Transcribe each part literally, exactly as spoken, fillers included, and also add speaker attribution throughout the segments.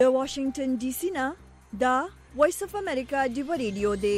Speaker 1: د واشنگټن ډي سي نه دا وایس اف امریکا دی ریډیو دی.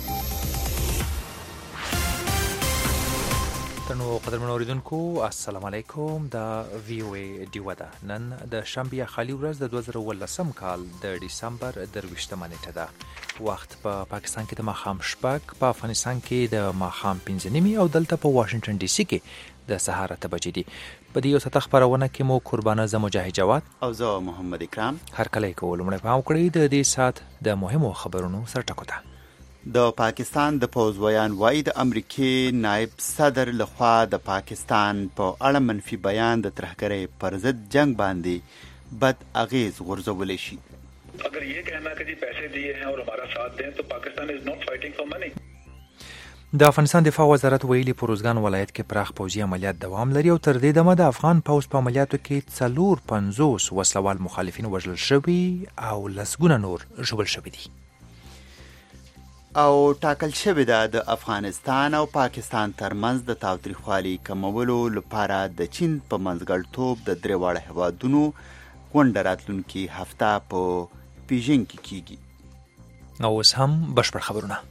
Speaker 2: تنو قدرمن اوریدونکو السلام علیکم. د وی او ای دیو ده. نن د شنبه خالی ورځ د دوه زره ولسم کال د ډسمبر درویشتمه نیټه ده. وخت په پا پاکستان کې د ماښام شپږ، په افغانستان کې د ماښام پنځه نیمې او دلته په واشنگټن ډي سي کې د سهار اته بجې دي. په دې یو ساعت خبرونه کې مو قربانه زه مجاهد جواد
Speaker 3: او زه محمد اکرام
Speaker 2: هر کله کوو. لومړی پام کړئ د دې ساعت د مهمو خبرونو سرټکو ته.
Speaker 3: د پاکستان د پوځ ویان وایي د امریکای نائب صدر لخوا د پاکستان په اړه منفي بیان د ترهګرۍ پر ضد جنگ باندې بد اغیز غورځولی شي.
Speaker 4: اگر یہ کہنا کہ جی پیسے دیے ہیں اور ہمارا ساتھ دیں تو پاکستان از ناٹ فائٹنگ فار منی.
Speaker 2: د افغانستان دفاع وزارت ویلي په روزګان ولایت کې پراخ پوځي عملیات دوام لري او تر دې دمه د افغان پوځ په عملیاتو کې څلور پنځوس وسلوال مخالفین وژل شوي او لسګونه نور ژوبل شوي دي.
Speaker 3: او ټاکل شوې ده د افغانستان او پاکستان ترمنځ د تاوتریخوالي کمولو لپاره د چین په منځګړیتوب د درې واړه هیوادونو غونډه راتلونکي هفته په بیجینګ کې کیږي.
Speaker 2: او اوس هم بشپړ خبرونه.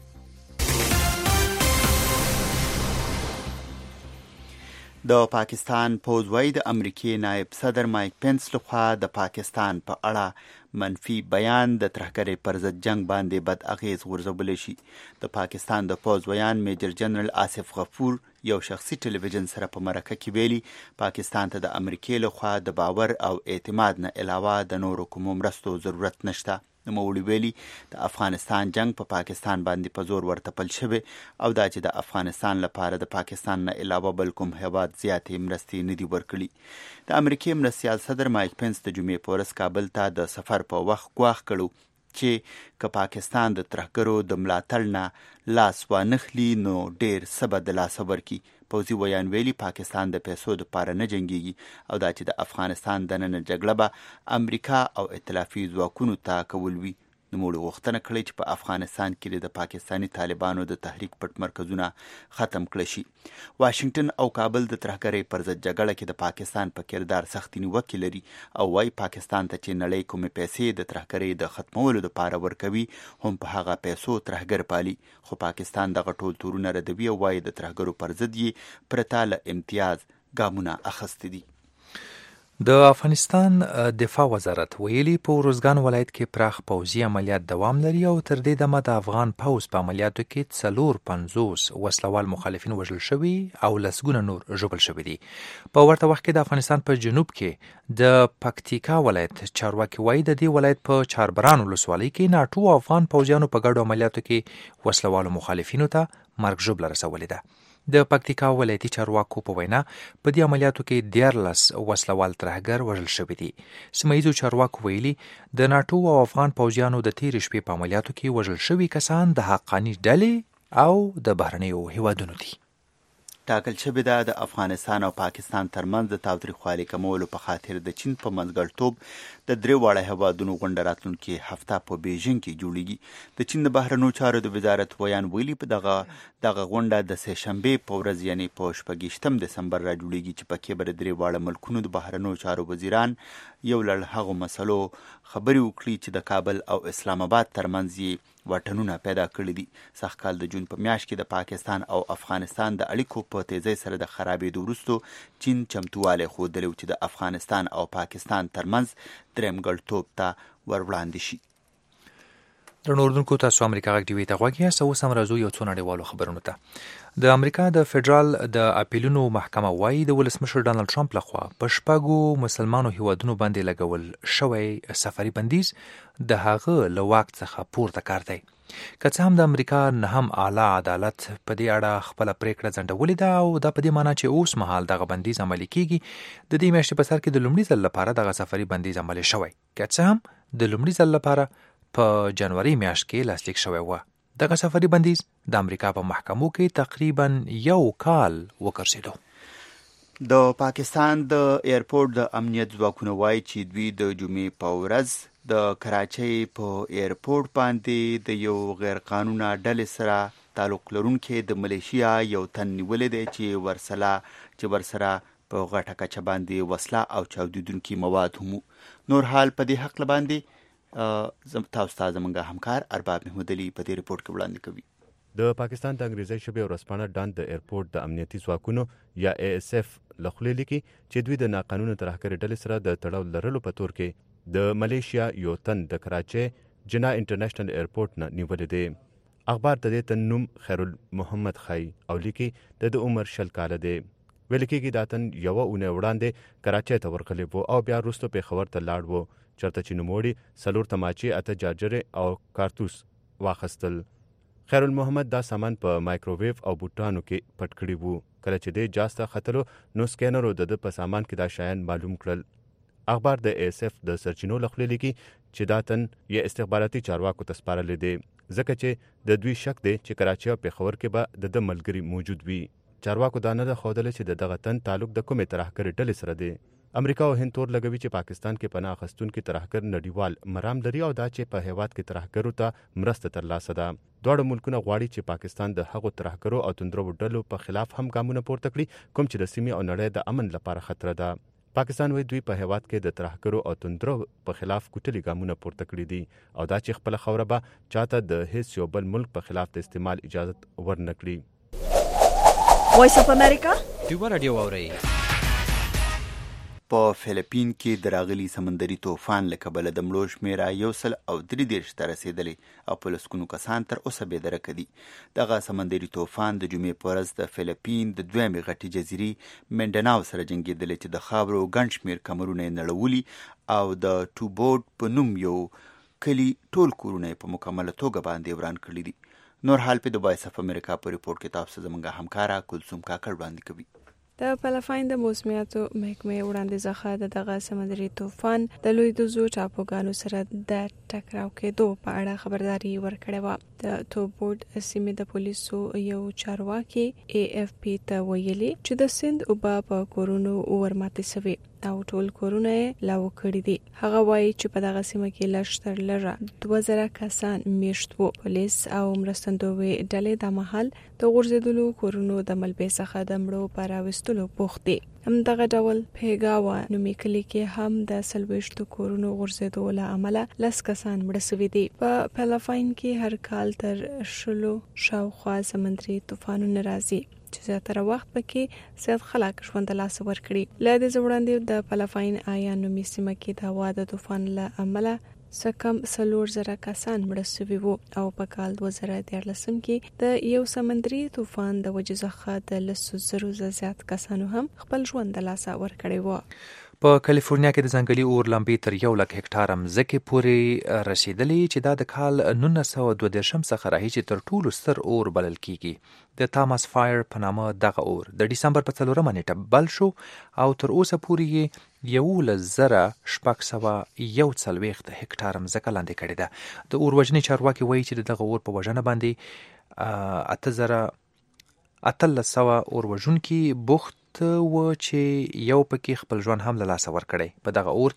Speaker 3: د پاکستان پوځ وایي د امریکای نائب صدر مایک پنس لخوا د پاکستان په اړه منفي بیان د ترهګرۍ پر ضد جنگ باندې بد اغیز غورځولی شي. د پاکستان د پوځ ویان میجر جنرال آصف غفور یو شخصي ټلویزیون سره په مرکه کې ویلي پاکستان ته د امریکای لخوا د باور او اعتماد نه علاوه د نورو کومو مرستو ضرورت نشته. نوموړي ویلي د افغانستان جنگ په پا پاکستان باندې په زور ورتپل شوی او دا چې د افغانستان لپاره د پاکستان نه علاوه بل کوم هیواد زیاتې مرستې نه دي ورکړي. د امریکای مرستیال صدر مایک پنس د جمعې په ورځ کابل ته د سفر په وخت ګواښ کړو چې که پاکستان د ترهګرو د ملاتړ نه لاس وانخلي نو ډیر څه به د لاسه ورکړي. پوځي ویان ویلي پاکستان د پیسو دپاره نه جنګیږي او دا چې د افغانستان دننه جګړه به امریکا او ائتلافي ځواکونو ته کول وي. نوموړي غوښتنه کړې چې په افغانستان کې د پاکستاني طالبانو د تحریک پټ مرکزونه ختم کړي شي. واشنگټن او کابل د ترهګرۍ پر ضد جګړه کې د پاکستان په کردار سختې نیوکې لري او وايي پاکستان ته چې نړۍ کومې پیسې د ترهګرۍ د ختمولو دپاره ورکوي هم په هغه پیسو ترهګر پالي. خو پاکستان دغه ټول تورونه ردوي او وايي د ترهګرو پر ضد یې پرته له امتیاز ګامونه اخیستي دي.
Speaker 2: د افغانستان دفاع وزارت ویلي په روزګان ولایت کې پراخ پوځي عملیات دوام لري او تر دې دمه د افغان پوځ په عملیاتو کې څلور پنځوس وسلوال مخالفین وژل شوي او لسګونه نور ژوبل شوي دي. په ورته وخت کې د افغانستان په جنوب کې د پکتیکا ولایت چارواکي وایي د دې ولایت په چاربران ولسوالۍ کې ناټو افغان پوځیانو په ګډو عملیاتو کې وسلوالو مخالفینو ته مرګ ژوبله رسولې ده. د پکتیکا ولایتي چارواکو په وینا په دې عملیاتو کې دیارلس وسلوال ترهګر وژل شوي دي. سیمه ییزو چارواکو ویلي د ناټو او افغان پوځیانو د تېرې شپې په عملیاتو کې وژل شوي کسان د حقاني ډلې او د بهرنیو هیوادونو دي.
Speaker 3: ټاکل شوې ده د افغانستان او پاکستان ترمنځ د تاوتریخوالي کمولو په خاطر د چین په منځګړیتوب د درې واړه هیوادونو غونډه راتلونکي هفته په بیجینګ کې جوړیږي. د چین د بهرنیو چارو د وزارت ویان ویلي په دغه دغه غونډه د سه شنبې په ورځ یعنې په شپږیشتم دسمبر را جوړیږي چې پکې به د درې واړه ملکونو د بهرنیو چارو وزیران یو لړ هغو مسلو خبرې وکړي چې د کابل او اسلام آباد ترمنځ یې واټنونه پیدا کړي دي. سږ کال د جون په میاشت کې د پاکستان او افغانستان د اړیکو په تیزۍ سره د خرابېدو وروسته چین چمتووالی ښودلی و چې د افغانستان او پاکستان ترمنځ درېیم ګړتوب ته ور وړاندې شي.
Speaker 2: درنو اردوونکو تاسو امریکا غږ ټي وي ته غوږ یاست. اوس هم راځو یو څو نړیوالو خبرونو ته. د امریکا د فدرال د اپیلونو محکمه وایي د ولسمشر ډانلډ ټرمپ لخوا په شپږو مسلمانو هیوادونو باندې لګول شوی سفري بندیز د هغه له واک څخه پورته کار دی. که څه هم د امریکا نهم اعلی عدالت په دې اړه خپله پریکړه ځنډولې ده او دا په دې معنی چې اوس مهال دغه بندیز عملي کیږي. د دې میاشتې په سر کې د لومړي ځل لپاره دغه سفري بندیز عملي شوی. که څه هم د لومړي ځل لپاره په جنوري میاشت کې لاسلیک شوی و. دغه سفري بندیز د امریکا په محکمو کې تقریبا یو کال وګرځېدو.
Speaker 3: د پاکستان د ایرپورټ د امنیت ځواکونه وایي چې دوی د جمعې په ورځ د کراچۍ په ایرپورټ باندې د یو غیر قانونه ډلې سره تعلق لرونکي د ملیشیا یو تن نیولې دی چې ورسره چې ورسره په غټه کچه باندې وسله او چاودیدونکي مواد هم. نور حال په دې حق باندې تاسو ته زموږ همکار ارباب محمود علي په دې ریپورت کې وړاندې کوي.
Speaker 5: د پاکستان د انګریزي ژبې ورځپاڼه ډان د ایرپورټ د امنیتي ځواکونو یا ای اس اف لخوا لیکي چې دوی د ناقانونه ترهګرۍ ډلې سره د تړاو لرلو په تور کې د ملیشیا یو تن د کراچۍ جنا انټرنیشنل ایرپورټ نه نیولې دی. اخبار د دې تن نوم خیر محمد خای او لیکي د د عمر شل کاله دی. ویل کېږي دا تن یوه اونۍ وړاندې کراچۍ ته ورغلی و او بیا وروسته پېښور ته لاړ و، چېرته چې نوموړي څلور تماچې، اته جارجرې او کارتوس واخیستل. خیر محمد دا سامان په مایکروویو او بوټانو کې پټ کړي وو. کله چې دی جاز ته ختلو نو سکینرو د ده په سامان کې دا شیان معلوم کړل. اخبار د ای اس اف د سرچینو لخوا لیکي چې دا تن یې استخباراتي چارواکو ته سپارلی دی، ځکه چې د دوی شک دی چې کراچۍ او پېښور کې به د ده ملګري موجود وي. چارواکو دا نه ده ښودله چې د دغه تن تعلق د کومې ترهګرې ډلې سره دی. امریکا او هند تور لګوي چې پاکستان کې پناه اخیستونکي ترهګر نړیوال مرام لري او دا چې په هیواد کې ترهګرو ته مرسته ترلاسه ده. دواړه ملکونه غواړي چې پاکستان د هغو ترهګرو او توندرو ډلو په خلاف هم ګامونه پورته کړي کوم چې د سیمې او نړۍ د امن لپاره خطر ده. پاکستان وایي دوی په هیواد کې د ترهګرو او توندرو په خلاف کوټلي ګامونه پورته کړي دي او دا چې خپله خوره به چاته د هیڅ یو بل ملک په خلاف د استعمال اجازت ورنکړي.
Speaker 1: وایس اف امریکا
Speaker 6: دیوه رادیو واورئ.
Speaker 3: په فلیپین کې د راغلي سمندري طوفان له کبله د مړو شمېره یو سل او درې دېرش ته رسېدلی او په لسګونو کسان تر اوسه بېدرکه دي. دغه سمندري طوفان د جمعې په ورځ د فلیپین د دویمې غټې جزیرې منډناو سره جنګېدلی چې د خاورو ګڼ شمېر کمرونه یې نړولي او د ټوبوډ په نوم یو کلي ټول کورونه یې په مکمله توګه باندې وران کړي دي. نور حال په د وایس اف امریکا په ریپورت کې تاسو زموږ همکاره کلثوم کاکړ وړاندې کوي.
Speaker 7: د فلپاین د موسمیاتو محکمې وړاندې څخه د دغه سمندري طوفان د لوی دوزو ټاپوګانو سره د ټکراو کېدو په اړه خبرداري ورکړې وه. د توبوډ سیمې د پولیسو یو چارواکي ای اف پی ته ویلي چې د سیند اوبه په کورونو ورماتې سوي او ټول کورونه یې لاو کړي دي. هغه وایي چې په دغه سیمه کې لږ تر لږه دوه زره کسان میشت وو. پولیس او مرستندویې ډلې دا مهال د غورځېدلو کورونو د ملبې څخه د مړو په راوستلو بوخت دي. همدغه ډول پیګاوا نومي کلي کې هم د څلوېښتو کورونو غورځېدو له امله لس کسان مړه سوي دي. په فلپاین کې هر کال تر شلو شاوخوا سمندري طوفانونه راځي چې زیاتره وخت پکې زیات خلک ژوند له لاسه ورکړي. له دې وړاندې د فلپاین آیا نومي سیمه کې د هوا د طوفان له امله څه کم څلور زره کسان مړه سوي وو او په کال دوه زره دیارلسم کې د یو سمندري طوفان د وجې څخه د لسو زرو زیات کسانو هم خپل ژوند له لاسه ورکړی و.
Speaker 2: په کالیفورنیا کې د ځنګلي اور لمبې تر یو لک هکټاره مځکې پورې رسیدلې چې دا د کال نولس سوه دوه دېرشم څخه راهیسې تر ټولو ستر اور بلل کیږي. د تاماس فایر په نامه دغه اور د ډسمبر په څلورمه نیټه بل شو او تر اوسه پورې یې یولس زره شپږ سوه یو څلوېښت هکټاره مځکه لاندې کړې ده. د اور وژنې چارواکي وایي چې د دغه اور په وژنه باندې اته زره اتلس سوه اور وژونکي بوخت و چې یو پکې خپل ژوند هم له لاسه ورکړی. په دغه اور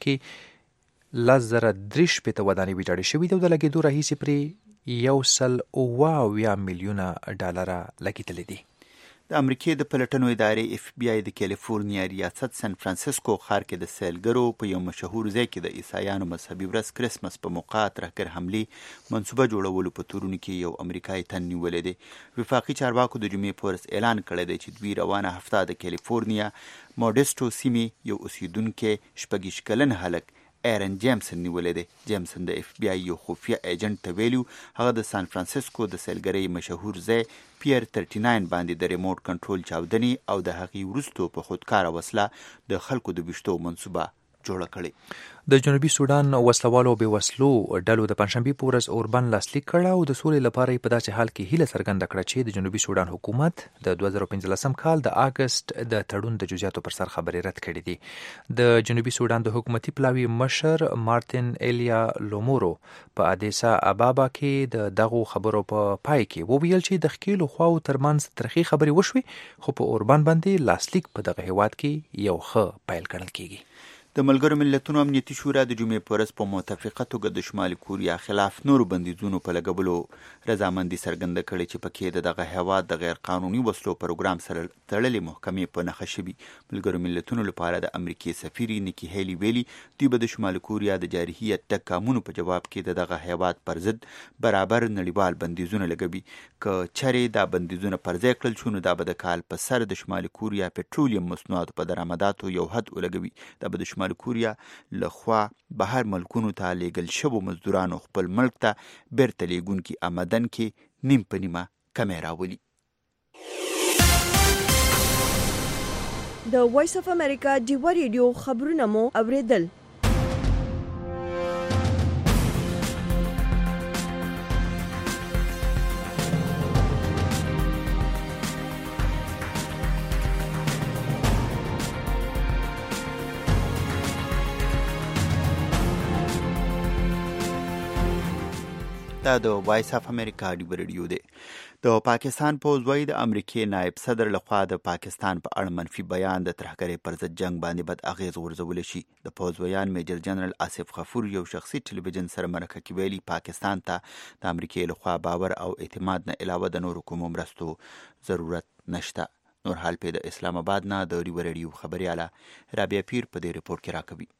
Speaker 2: کې لس زره درې شپېته ودانۍ ویجاړې شوي دي او د لګېدو راهیسې پرې یو سل اووه اویا میلیونه ډالره لګېدلي دي.
Speaker 3: د امریکې د پلټنو ادارې اف بی آی د کالیفورنیا ریاست سان فرانسیسکو ښار کې د سیلګرو په یو مشهور ځای کې د عیسایانو مذهبي ورځ کرسمس په موقع ترهګر حملې منصوبه جوړولو په تورونو کې یو امریکایي تن نیولی دی. وفاقي چارواکو د جمعې په ورځ اعلان کړی دی چې دوی روانه هفته د کالیفورنیا موډسټو سیمې یو اوسیدونکی شپږ کلن هلک ایرن جیمسن نیولی دی. جیمسن د اف بی آی یو خفیه ایجنټ ته ویلي هغه د سان فرانسیسکو د سیلګرۍ مشهور ځای پیر ترټي ناین باندې د ریموټ کنټرول چاودنې او د هغې وروستو په خودکاره وسله د خلکو د ویشتو منصوبه جوړه کړې.
Speaker 2: د جنوبي سودان وسلوالو بې وسلو ډلو د پنجشنبې په ورځ اوربند لاسلیک کړه او د سولې لپاره یې په داسې حال کې هیله څرګنده کړه چې د جنوبي سودان حکومت د دوه زره پنځلسم کال د اګست د تړون د جزئیاتو پر سر خبرې رد کړې دي. د جنوبي سودان د حکومتي پلاوي مشر مارتین ایلیا لومورو په ادیسا ابابا کې د دغو خبرو په پای کې وویل چې د ښکېلو خواو ترمنځ ترخې خبرې وشوې خو په اوربند باندې لاسلیک په دغه هیواد کې یو ښه پیل ګڼل کیږي.
Speaker 3: د ملګرو ملتونو امنیتي شورا د جمعې په ورځ په متفقه توګه د شمالي کوریا خلاف نورو بندیزونو په لګولو رضامندي څرګنده کړې چې پکې د دغه هیواد د غیر قانوني وسلو پروګرام سره تړلې محکمې په نښه شوي. ملګرو ملتونو لپاره د امریکای سفیر نیکی هیلی ویلي دوی به د شمالي کوریا د جارحیت ټک ګامونو په جواب کې د دغه هیواد پر ضد برابر نړیوال بندیزونه لګوي. که چېرې دا بندیزونه پر ځای کړل شو نو دا به د کال په سر د شمالي کوریا پټرولیم مصنوعاتو په درآمداتو یو حد ولګوي. دا به د شمالي کوریا لخوا بهر ملکونو ته لیږل شوو مزدورانو خپل ملک ته بیرته لیږونکي آمدن کې نیم په نیمه کمی راولي.
Speaker 1: د وایس اف امریکا ډیوه ریډیو خبرونه مو اوریدل.
Speaker 3: دا د وایس اف امریکا ډیوه ریډیو دی. د پاکستان پوځ وایي د امریکای نائب صدر لخوا د پاکستان په اړه منفي بیان د ترهګرۍ پر ضد جنگ باندې بد اغیز غورځولی شي. د پوځ ویان میجر جنرال آصف غفور یو شخصي ټلویزیون سره مرکه کې ویلي پاکستان ته د امریکای لخوا باور او اعتماد نه علاوه د نورو کومو مرستو ضرورت نشته. نور حال په د اسلام آباد نه د ډیوه ریډیو خبرياله رابعه پیر په دې ریپورت کې راکوي.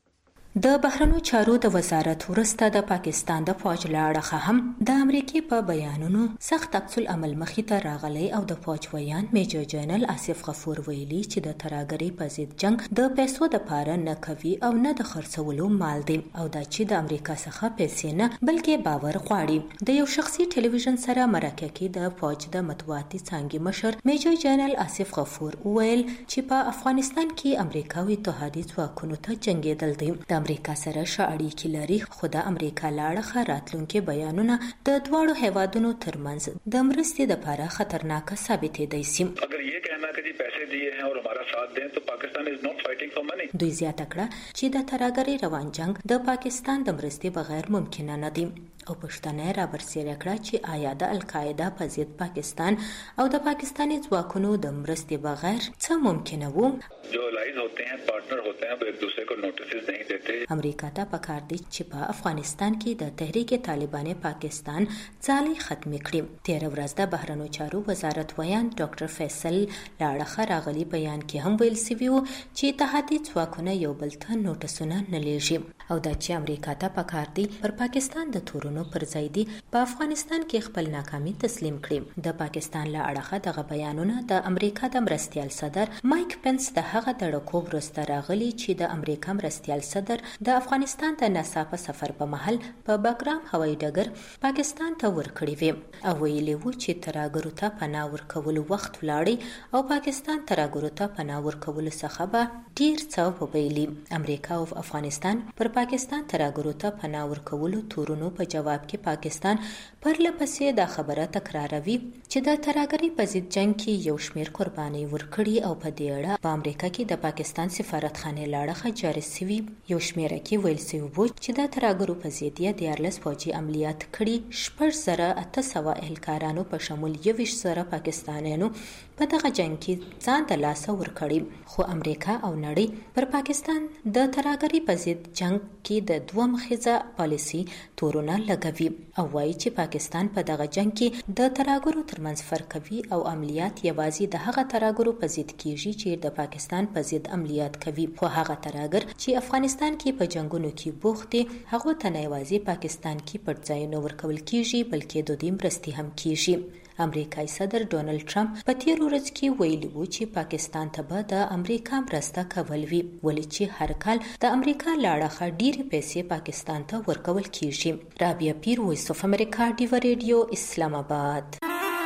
Speaker 6: د بهرنیو چارو د وزارت ورسته د پاکستان د فوج له اړخه هم د امریکای په بیانونو سخت عکس العمل مخې ته راغلی او د فوج ویان میجر جنرال آصف غفور ویلي چې د ترهګرۍ په ضد جنگ د پیسو د پاره نه کوي او نه د خرڅولو مال دی او دا چې د امریکا څخه پیسې نه بلکې باور غواړي. د یو شخصي ټلویزیون سره مرکه کې د فوج د مطبوعاتي څانګې مشر میجر جنرال آصف غفور ویل چې په افغانستان کې امریکا او اتحادیه ځواکونو ته جنگیدل دي. امریکا سره ښه اړیکې لري خو د امریکا له اړخه راتلونکي بیانونه د دواړو هیوادونو ترمنځ د مرستې لپاره خطرناک ثابتېدای شي.
Speaker 4: اگر یہ کہنا کہ جی پیسے دیے ہیں اور ہمارا ساتھ دیں تو پاکستان از ناٹ فائټینګ فار منی. دوی
Speaker 6: زیاته کړه چې د ترهګرۍ روان جنگ د پاکستان د مرستې بغیر ممکن نه دی او پښتنه را برسېره کړه چې آیا د القاعده په ضد پاکستان او د پاکستاني ځواکونو د مرستې بغیر څه ممکن وو.
Speaker 4: جو الائز ہوتے ہیں پارٹنر ہوتے ہیں وہ ایک دوسرے کو نوٹسز نہیں دیتے.
Speaker 6: امریکا ته پکار دی چې په افغانستان کې د تحریک طالبان پاکستان ځالۍ ختم کړي. تیر ورځ د بهرنیو چارو وزارت ویان ډاکټر فیصل لاړخه راغلی بیان کې هم ویل سوي وو چې اتحادیه ځواکونه یو بل ته نوټسونه نه لیږي او دا چې امریکا ته پکار دی پر پاکستان د تورونو پر ځای دی په افغانستان کې خپل ناکامي تسلیم کړي. د پاکستان له اړخه دغه بیانونه د امریکا د مرستیال صدر مایک پنس د هغه تړکو وروسته راغلي چې د امریکا مرستیال صدر د افغانستان د ناڅاپه سفر په مهال په باګرام هوایي ډګر پاکستان ته ورکړي وي او ویلي وو چې ترهګرو ته پناه ورکولو وخت ولاړی او پاکستان ترهګرو ته پناه ورکولو څخه به ډیر څه وبیلي. امریکا او افغانستان پر پاکستان ترهګرو ته پناه ورکولو تورونو په جواب کې پاکستان پرلپسې دا خبره تکراروي چې د ترهګرۍ په ضد جنگ کې یو شمیر قرباني ورکړي او په دې اړه په امریکا کې د پاکستان سفارتخانې لاړخه جاري شوی یو شمیره کې ویل شوی وو چې د ترهګرو په ضد یې دیارلس فوجي عملیات کړي. شپږ زره اته سوه اهلکارانو په شمول یویشت زره پاکستانیانو په دغه جنگ کې ځان د لاسه ورکړي. خو امریکا او نړۍ پر پاکستان د ترهګرۍ په ضد جنگ کې د دوه مخیزه پالیسي تورونه لګوي او وایي چې پاکستان په دغه جنگ کې د ترهګرو ترمنځ فرق کوي او عملیات یوازې د هغه ترهګرو په ضد کیږي چې د پاکستان په ضد عملیات کوي. خو هغه ترهګر چې افغانستان کې په جنگونو کې بوخت دي هغه ته نه یوازې پاکستان کې پټ ځایونه ورکول کیږي بلکې د دوی مرستې هم کیږي. امریکایي صدر ډونالد ټرمپ په تیر ورځ کې ویلي وو چې پاکستان ته به د امریکا مرسته کول وي ولې چې هر کال د امریکا له اړخه ډېرې پیسې پاکستان ته ورکول کیږي. رابعه پیر، وایس اف امریکا ډیوه ریډیو، اسلام آباد.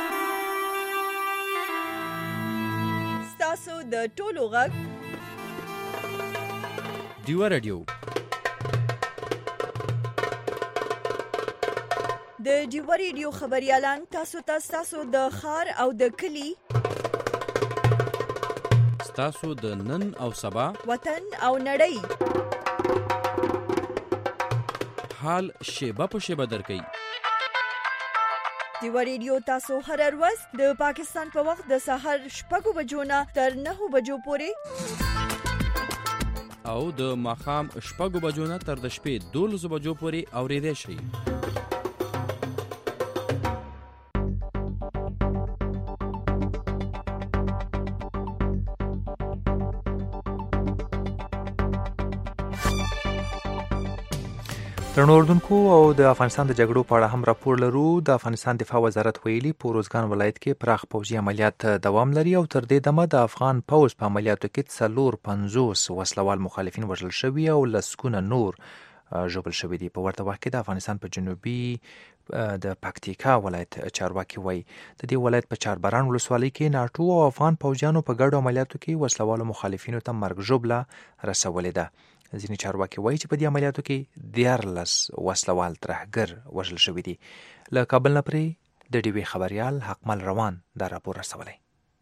Speaker 1: ستاسو د ټولو غږ
Speaker 8: ډیوه ریډیو
Speaker 1: د ډیوه ریډیو خبريالان تاسو ته تاسو د خار او د کلی
Speaker 8: تاسو د نن او سبا
Speaker 1: وطن او نړۍ
Speaker 8: حال شیبه په شیبه درکې.
Speaker 1: ډیوه ریډیو تاسو هر ورځ د پاکستان په وخت د سحر شپږ بجو نه تر نهه بجو پورې
Speaker 8: او د ماښام شپږو بجو نه تر د شپې دولسو بجو پورې اورېدی شئ.
Speaker 2: درنو اردوونکو او د افغانستان د جګړو په اړه هم راپور لرو. د افغانستان دفاع وزارت ویلي په روزګان ولایت کې پراخ پوځي عملیات دوام لري او تر دې دمه د افغان پوځ په عملیاتو کې څلور پنځوس وسلوال مخالفین وژل شوي او لسګونه نور ژوبل شوي دي. په ورته وخت کې د افغانستان په جنوبي د پکتیکا ولایت چارواکي وایي د دې ولایت په چاربران ولسوالۍ کې ناټو او افغان پوځیانو په ګډو عملیاتو کې وسلوالو مخالفینو ته مرګ ژوبله رسولې ده. ځینې چارواکي وایي چې په دې عملیاتو کې دیارلس وسلوال ترهګر وژل شوي دي. له کابل نه پرې د ډي وي خبریال حقمل روان دا راپور رسولی.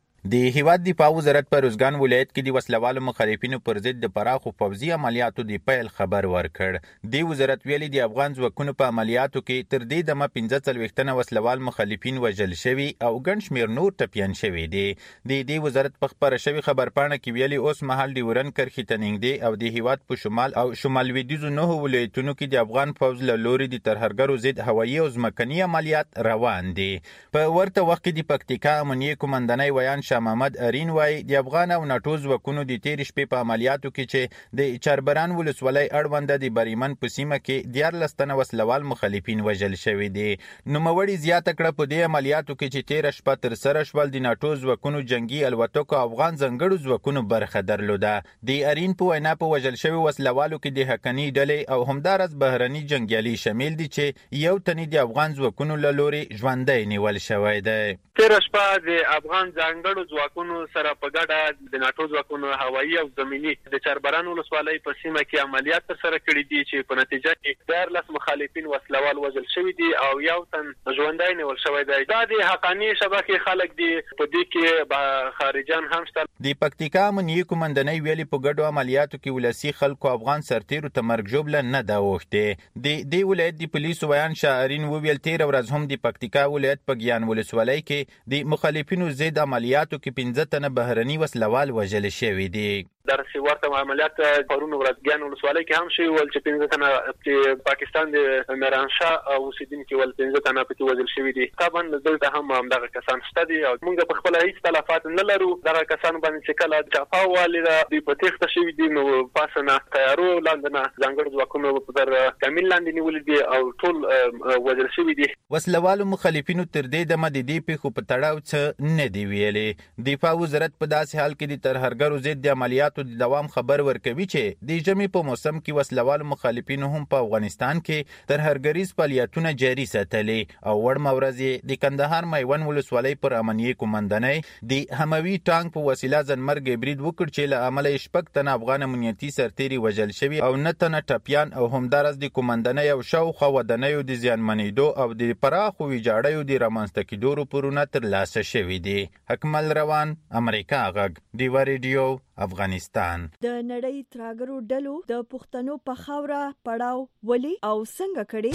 Speaker 9: د هیواد دفاع وزارت په روزګان ولایت کې د وسلوالو مخالفینو پر ضد د پراخو پوځي عملیاتو د پیل خبر ورکړ. د وزارت ویلي د افغان ځواکونو په عملیاتو کې تر دې دمه پنځه څلوېښت تنه وسلوال مخالفین وژل شوي او ګڼ شمېر نور ټپیان شوي دي. د دې وزارت په خپره شوې خبرپاڼه کې ویلي اوس مهال ډیورن کرښې ته نږدې او د هیواد په شمال او شمال لویدیځو نهو ولایتونو کې د افغان پوځ له لوري د ترهګرو ضد هوایي او ځمکني عملیات روان دي. په ورته وخت کې د پکتیکا امنیې قومندانۍ ویان شاه محمد ارین وایي د افغان او ناټو ځواکونو د تېرې شپې په عملیاتو کې چې د چاربران ولسوالۍ اړونده د بریمن په سیمه کې دیارلس تنه وسلوال مخالفین وژل شوي دي. نوموړي زیاته کړه په دې عملیاتو کې چې تېره شپه ترسره شول د ناټو ځواکونو جنګي الوتکو افغان ځانګړو ځواکونو برخه درلوده. د ارین په وینا په وژل شوي وسلوالو کې د حقاني ډلې او همداراز بهرني جنګیالي شامل دي چې یو تنې د افغان ځواکونو له لوري ژوندی نیول شوی دی.
Speaker 10: تېره شپه د افغان ځانګړو ځواکونو سره په ګډه د ناټو ځواکونو هوایي او زمینی د چاربران ولسوالۍ په سیمه کې عملیات ترسره کړي دي چې په نتیجه کې دیارلس مخالفین وسلوال وژل شوي دي او یو تن ژوندی نیول شوی دی. دا د حقاني شبکې خلک دي، په دې کې خارجیان هم شته.
Speaker 9: د پکتیکا امنیې قومندانۍ ویلي په ګډو عملیاتو کې ولسي خلکو افغان سرتیرو ته مرګ ژوبله نه ده اوښتې. د دې ولایت د پولیسو ویان شاعرین وویل تېره ورځ هم د پکتیکا ولایت په ګیان ولسوالۍ کې د مخالفینو ضد عملیاتو کې پنځه تنه بهرني وسلوال وژل شوي دي.
Speaker 10: درسي ورته عملیات پرون ورځ ګیان ولسوالۍ کې هم شوي ول چې پنځه تنه چې پاکستان د میرانشاه اوسیدونکي ول پنځه تنه پکې وژل شوي دي. طبعا دلته هم همدغه کسان شته دي او موږ په خپله هېڅ تلفات نه لرو. دغه کسانو باندې چې کله چاپه والیده دوی په تېښته شوي دي نو پاسه نه تیارو لاندې نه ځانګړو ځواکونو تر کمیل لاندې نیولي دي او ټول وژل شوي دي.
Speaker 9: وسلوالو مخالفینو تر دې دمه د دې پیښو په تړاو څه نه دي ویلي. دفاع وزارت په داسې حال کې د ترهګرو ضد د عملیاتو د دوام خبر ورکوي چې د ژمي په موسم کې وسلوال مخالفینو هم په افغانستان کې ترهګریز فعالیتونه جاري ساتلي او وړمه ورځ د کندهار میوند ولسوالۍ پر امنیې قومندانۍ د هموي ټانک په وسیله ځانمرګ برید وکړ چې له امله یې شپږ تنه افغان امنیتي سرتیري وژل شوي او نه تنه ټپیان او همداراز د قومندانۍ او شاوخوا ودانیو د زیانمنېدو او د پراخو ویجاړیو د رامنځته کېدو راپورونه ترلاسه شوي دي. حکمل روان، امریکا غږ، ډیوه ریډیو، افغانستان.
Speaker 1: د نړۍ ترهګرو ډلو د پښتنو په خاوره پړاو ولې او څنګه کړي؟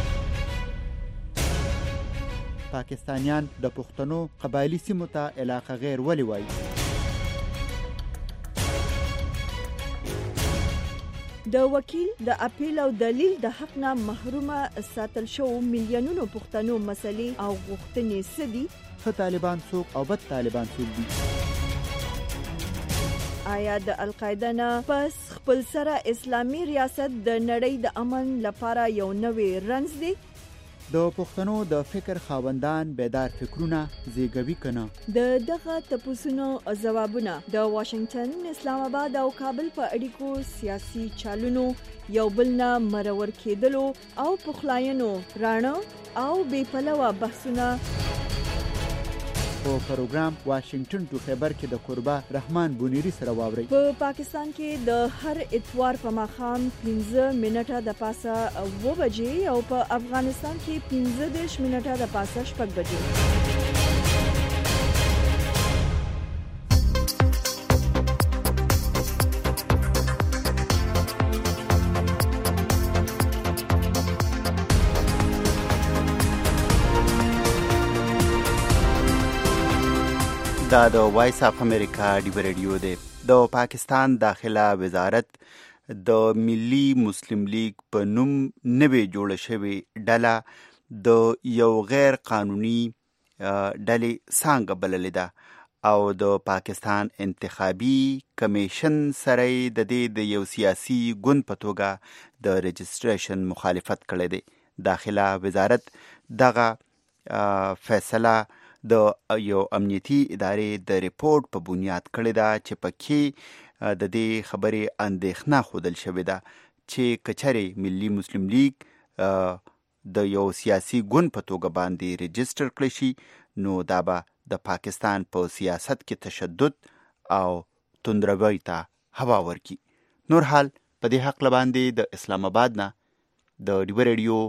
Speaker 3: پاکستانیان د پښتنو قبایلی سیمو ته علاقه غیر ولې وایي؟
Speaker 1: د وکیل د اپیل او دلیل د حق نه محرومه ساتل شو میلیونونو پښتنو مسلې او غوښتنې څه دي؟
Speaker 3: ښه طالبان څوک او بد طالبان څوک دي؟
Speaker 1: آیا د القاعده نه پس خپل سره اسلامي ریاست د نړۍ د امن لپاره یو نوې رمز دی؟
Speaker 3: د پښتنو د فکر خاوندان بیدار فکرونه زیږوي کنه؟
Speaker 1: د دغه تپوسونو ځوابونه د واشنگټن، اسلام آباد او کابل په اړیکو سیاسي چالونو یو بل نه مرور کېدلو او پخلاینو راڼه او بې پلوه بحثونه
Speaker 3: په پروګرام واشنگټن ټو خیبر کې د قربا رحمان بونیری سره واوري.
Speaker 1: په پاکستان کې د هر اتوار په ماښام پنځه منټه د پاسه اوه بجې او په افغانستان کې پنځه دېرش منټه د پاسه شپږ بجې.
Speaker 3: دا د وایس اف امریکا ډیو ریډیو دی. د پاکستان داخله وزارت د ملي مسلم لیگ په نوم نوې جوړه شوې ډله د یو غیر قانوني ډلې څانګه بللې ده او د پاکستان انتخابي کمیشن سره د دې د یو سیاسي ګوند په توګه د رجسټریشن مخالفت کړی دی. داخله وزارت دغه فیصله د یو امنیتي ادارې د ریپورت په بنیاد کړی ده چې پکې د دې خبرې اندېښنه ښودل شوې ده چې کچرې ملي مسلم لیگ د یو سیاسي ګوند په توګه باندې رجسټر کړی شي نو دا به د پاکستان په سیاست کې تشدد او توندروي ته هوا ورکي. نور حال په دې حق باندې د اسلام آباد نه د ډیو ریډیو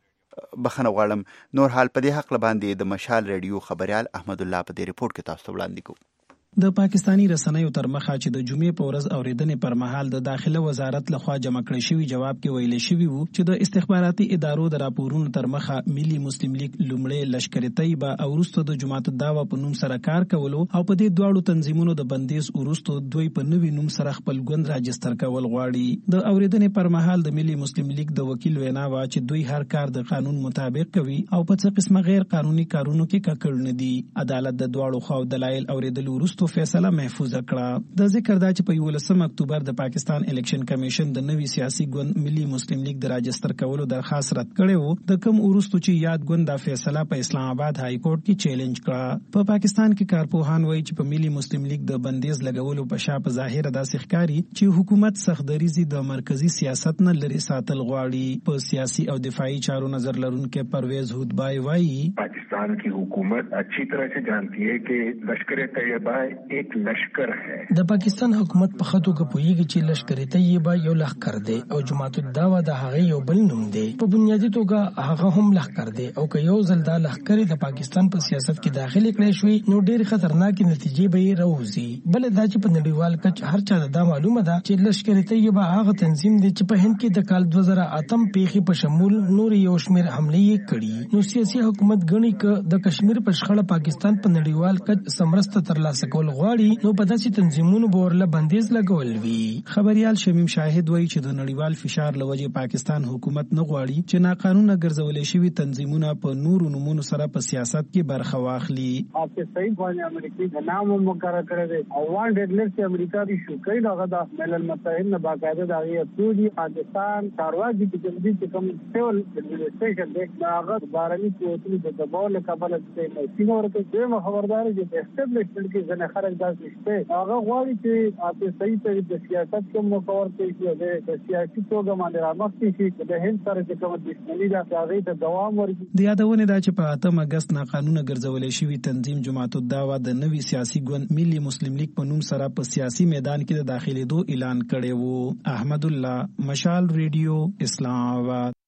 Speaker 3: بخنه غواړم. نور حال په دې حق باندې د مشال ریډیو خبريال احمد الله په دې ریپورت کې تاسو ته وړاندې کوم.
Speaker 11: د پاکستانی رسنیو تر مخه چې د جمعې په ورځ اوریدنې پر مهال د داخله وزارت لخوا جمع کړی شوی جواب کې ویل شوی وو چې د استخباراتي ادارو د راپورونو تر مخه ملي مسلم لیگ لومړی لشکر طیبه او وروسته د جماعت الدعوه په نوم سره کار کولو او په دې دواړو تنظیمونو د بندیز وروسته دوی په نوي نوم سره خپل ګوند راجستر کول غواړي. د اوریدنې پر مهال د ملي مسلم لیگ د وکیل وینا وا چې دوی هر کار د قانون مطابق کوي او په څه قسمه غیر قانوني کارونو کې ککړ نه دي. عدالت د دواړو خواو دلایل اوریدل وروسته فیصله محفوظ کړه. د ذکر دا چې په یولسم اکتوبر د پاکستان الیکشن کمیشن د نوي سیاسي ګوند ملي مسلم لیگ د راجستر کولو درخواست رد کړي وو. د کم ورستو چې یاد ګوند د فیصله په اسلام آباد های کورټ کې چیلنج کړه. په پاکستان کې کارپوهان وایي چې په ملي مسلم لیگ د بندیز لګولو په شا په ظاهر داسې ښکاري چې حکومت سختدریزي د مرکزی سیاست نه لري ساتل غواړي. په سیاسي او دفاعي چارو نظر لرونکو پرویز هودبای وایي
Speaker 12: پاکستان کی حکومت اچھی طرح سے جانتی ہے کہ لشکر طیبہ ایک لشکر
Speaker 13: د پاکستان حکومت په خطو کې پوهیږي چې لشکر طیبه یو لښکر دی او جماعت الدعوه د هغه یو بل نوم دی. په بنیادی توګه هغه هم لښکر دی او که یو ځل دا لښکر د پاکستان په سیاست کې داخلي کړی شوی نو ډېر خطرناک نتیجې به یې راوځي. بل دا چې په نړیوال کچ هر چا دا معلومه ده چې لشکر طیبه هغه تنظیم دی چې په هند کې د کال دوه زره اتم پیښې په شمول نور یو شمېر حملې کړي. نو سیاسي حکومت ګڼي چې د کشمیر په شخړه پاکستان په نړیوال کچ سمرسته ترلاسه کول غواړي نو په داسې تنظیمونو بورله بندیز لګول وی.
Speaker 11: خبريال شمیم شاهد وایي چې د نړیوال فشار لوجه پاکستان حکومت نه غواړي چې ناقانونه ګرځولې شوی تنظیمونه په نورو نمونو سره په سیاست کې برخه واخلي.
Speaker 14: اپ صحیح باندې امریکای د نام مقرر کړی دی او وانټډ لیست امریکا دی شو کوي دغه د ملل متحد نه باقاعده د ایتودي پاکستان کارواګي د جلدی چې کوم سیول ایڈمنسټریشن دی هغه بارني قوتونو د دباو له کبله د سینور کې د خبرداري د اسټابلیشمنت کې ځنه خلک داسې شته هغه غواړي چې اپ صحیح ته د سیاست کوم مکور کوي چې د سیاسي توګه باندې رامخته شي د هند سره چې کوم دښمنی ده هغه ته دوام ورکړي.
Speaker 11: د یادونه دا چې په اتم اگست ناقانونه ګرځولې شوی تنظیم جماعت الدعوه د نوي سیاسي ګوند ملي مسلم لیگ په نوم سره په سیاسي میدان کې د داخليدو اعلان کړی وو. احمد الله مشال ریډیو اسلام آباد.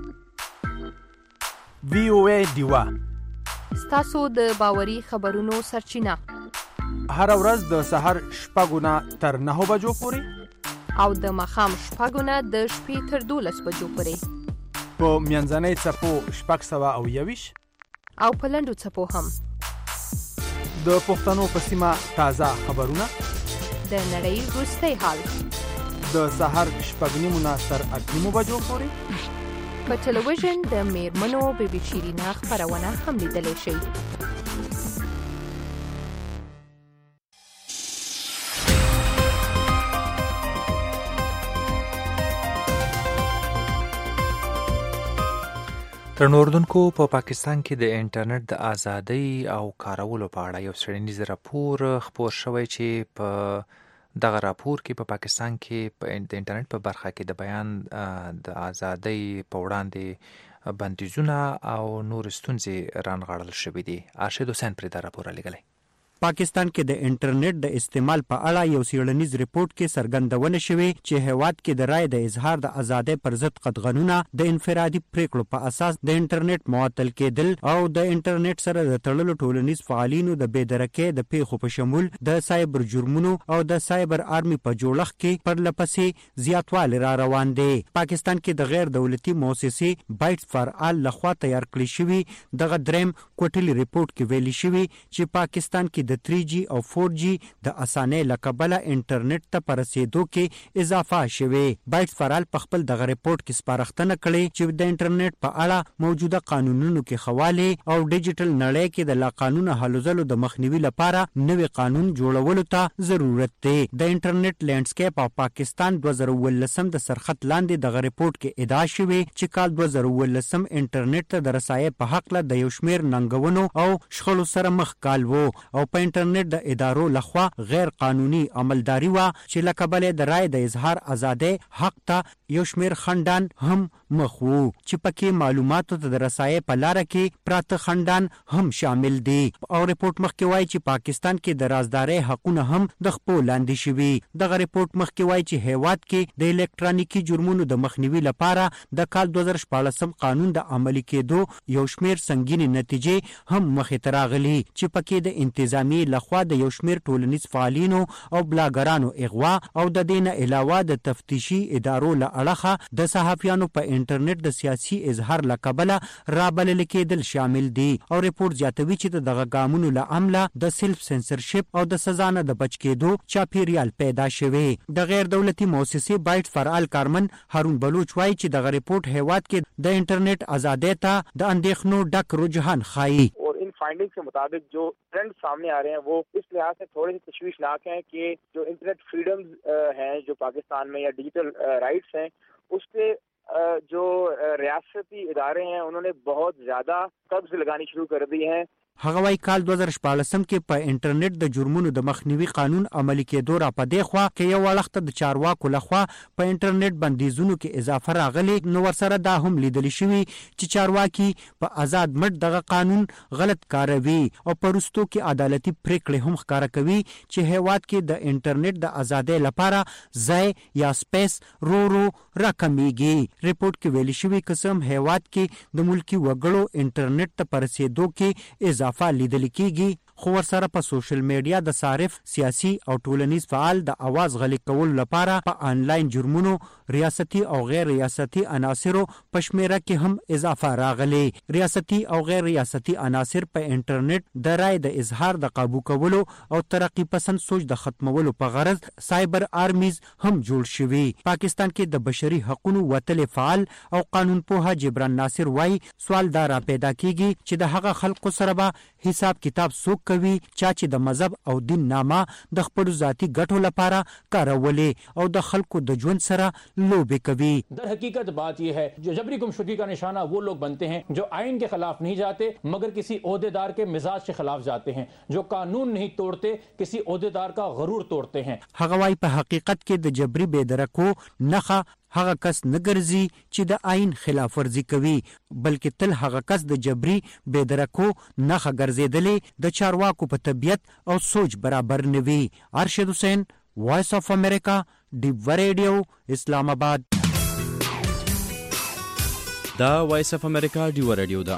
Speaker 15: وی او ای دیوا
Speaker 16: ستاسو د باوري خبرونو سرچینه
Speaker 15: هر ورځ د سحر شپږونه تر نهو بجو پورې
Speaker 16: او د ماښام شپږونه د شپې تر دولس بجو پورې
Speaker 15: په میانځنۍ څپو شپږ سوه او یویش
Speaker 16: او په لنډو څپو هم
Speaker 15: د پښتنو په سیمه تازه خبرونه
Speaker 16: د نړۍ وروستی حال
Speaker 15: د سحر شپږ نیمونه تر اته نیمو بجو پورې
Speaker 16: په ټلویزیون د میرمنو بی بی شیرینا خبرونه هم لیدلی شئ.
Speaker 2: تر اردوونکو په پاکستان کې د انټرنیټ د ازادۍ او کارولو په اړه یو څېړنیز راپور خپور شوی چې په دغه راپور کې په پاکستان کې په انټرنیټ په برخه کې د بیان د ازادۍ په وړاندې بندیزونه او نور ستونزې رانغاړل شوي دي. ارشد حسین پرې دا راپور لیکلی.
Speaker 17: پاکستان کې د انټرنیټ د استعمال په اړه یو څېړنیز ریپورت کې څرګندونه شوې چې هیواد کې د رای د اظهار د ازادۍ پر ضد قطغنونه د انفرادي پریکړو په اساس د انټرنیټ معطل کېدل او د انټرنیټ سره د تړلو ټولنیز فعالینو د بېدرکۍ د پیښو په شمول د سایبر جرمونو او د سایبر آرمي په جوړښت کې پرلپسې زیاتوالی را روان دی. پاکستان کې د غیر دولتي مؤسسې بایټس فار آل لخوا تیار کړی شوي دغه دریم کوټلي ریپورت کې ویلي شوي چې پاکستان کې کې د تھری جی او فور جی د اسانۍ له کبله انټرنیټ ته په رسېدو کې اضافه شوې. بایټ فرال په خپل دغه ریپورت کې سپارښتنه کړې چې د انټرنیټ په اړه موجوده قانونونو کې خواله او ډیجیټل نړۍ کې د لا قانون هلو ځلو د مخنیوي لپاره نوې قانون جوړولو ته ضرورت دی. د انټرنیټ لینډسکیپ او پاکستان دوه زره اوولسم د سرخط لاندې دغه ریپورت کې ادعا شوې چې کال دوه زره اوولسم انټرنیټ ته د رسایۍ په حق له د یو شمېر ننګونو او شخړو سره مخ کال وو او په انټرنیټ د ادارو لخوا غیر قانوني عملداري وه چې له کبله د رای د اظهار ازادۍ حق ته یو شمېر خنډان هم مخ وو چې پکې معلوماتو ته د رسایۍ په لاره کې پراته خنډان هم شامل دي. او ریپورت مخکې وایي چې پاکستان کې د رازدارۍ حقونه هم د خپو لاندې شوي. دغه ریپورت مخکې وایي چې هیواد کې د الکترونیکي جرمونو د مخنیوي لپاره د کال دوه زره شپاړسم قانون د عملي کېدو یو شمېر سنگینې نتیجې هم مخې ته راغلي چې پکې د انتظامیې لخوا د یو شمېر ټولنیز فعالینو او بلاګرانو اغوا او د دې نه علاوه د تفتیشي ادارو له اړخه د صحافیانو په انټرنیټ د سیاسي اظهار له کبله رابلل کېدل شامل دي. او ریپورت زیاتوي چې د دغه ګامونو له امله د سلف سنسرشپ او د سزا نه د بچ کېدو چاپیریال پیدا شوی. د غیر دولتي مؤسسې بایټ فرعال کارمن هارون بلوچ وایي چې دغه ریپورت هیواد کې د انټرنیټ ازادۍ ته د اندېښنو ډک رجحان ښایي.
Speaker 18: फाइंडिंग के मुताबिक जो ट्रेंड सामने आ रहे हैं वो इस लिहाज से थोड़े से तशवीशनाक हैं कि जो इंटरनेट फ्रीडम्स हैं जो पाकिस्तान में या डिजिटल राइट्स हैं उस पे जो रियासती इदारे हैं उन्होंने बहुत ज्यादा कब्ज लगानी शुरू कर दी है.
Speaker 17: هغه وايي کال دوه زره شپاړسم کې په انټرنیټ د جرمونو د مخنیوي قانون عملي کېدو را پدې خوا کې یو وخت د چارواکو لخوا په انټرنیټ بندیزونو کې اضافه راغلي نو ورسره دا هم لیدل شوی چې چارواکي په آزاد مټ دغه قانون غلط کاروي او پرستو کې عدالتي پریکړې هم ښکارا کوي چې هیواد کې د انټرنیټ د ازادۍ لپاره ځای یا سپیس رو رو راکمېږي. ریپورت کې ویل شوی قسم هیواد کې د ملکی وګړو انټرنیټ ته پرسېدو کې اضافه لیدل کېږي خو ورسره په سوشل میډیا د صارف سیاسي او ټولنیز فعال د اواز غلي کولو لپاره په آنلاین جرمونو ریاستي او غیر ریاستي عناصرو په شمیره کې هم اضافه راغلي. ریاستي او غیر ریاستي عناصر په انټرنیټ د رای د اظهار د قابو کولو او ترقی پسند سوچ د ختمولو په غرض سایبر آرمیز هم جوړ شوي. پاکستان کې د بشري حقوقو وتل فعال او قانون پوها جبران ناصر وای سوال دا را پیدا کیږي چې د هغه خلکو سره به حساب کتاب څوک کوي چا چې د مذهب او دین نامه د خپل ذاتی ګټو لپاره کارولې او د خلکو د ژوند سره لوبې کوي.
Speaker 19: در حقیقت بات یہ ہے جو جبری گمشدگی کا نشانہ وہ لوگ بنتے ہیں جو آئین کے خلاف نہیں جاتے مگر کسی عہدیدار کے مزاج کے خلاف جاتے ہیں جو قانون نہیں توڑتے کسی عہدیدار کا غرور توڑتے ہیں.
Speaker 17: هغه وايي په حقیقت کې د جبري بېدرکو نخه هغه کس نه ګرځي چې د آئین خلاف ورزي کوي بلکې تل هغه کس د جبري بېدرکو نخه ګرځېدلې د چارواکو په طبیعت او سوچ برابر نه وي. ارشد حسین وائس آف امریکا ډیپ ریډیو اسلام آباد.
Speaker 8: دا وائس آف امریکا ډیو ریډیو دا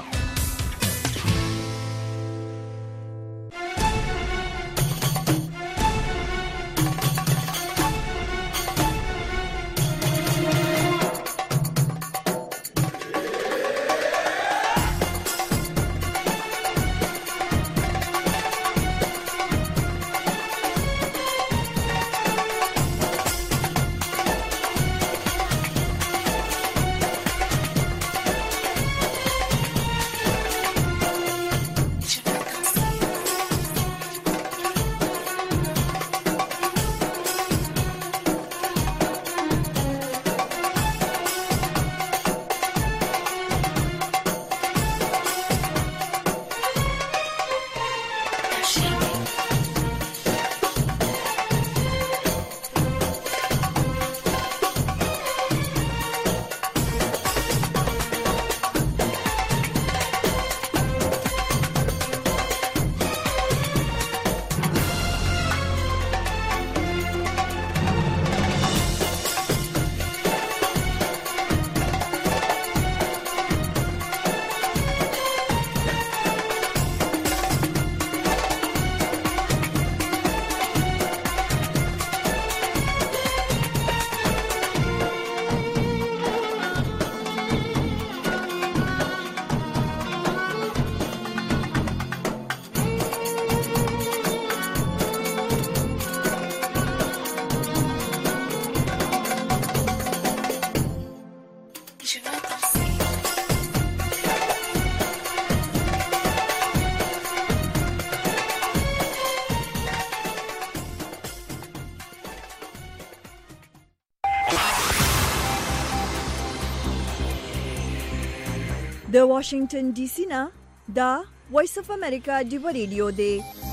Speaker 1: د واشنگټن ډي سي نه دا وایس اف امریکا دی ریډیو دی.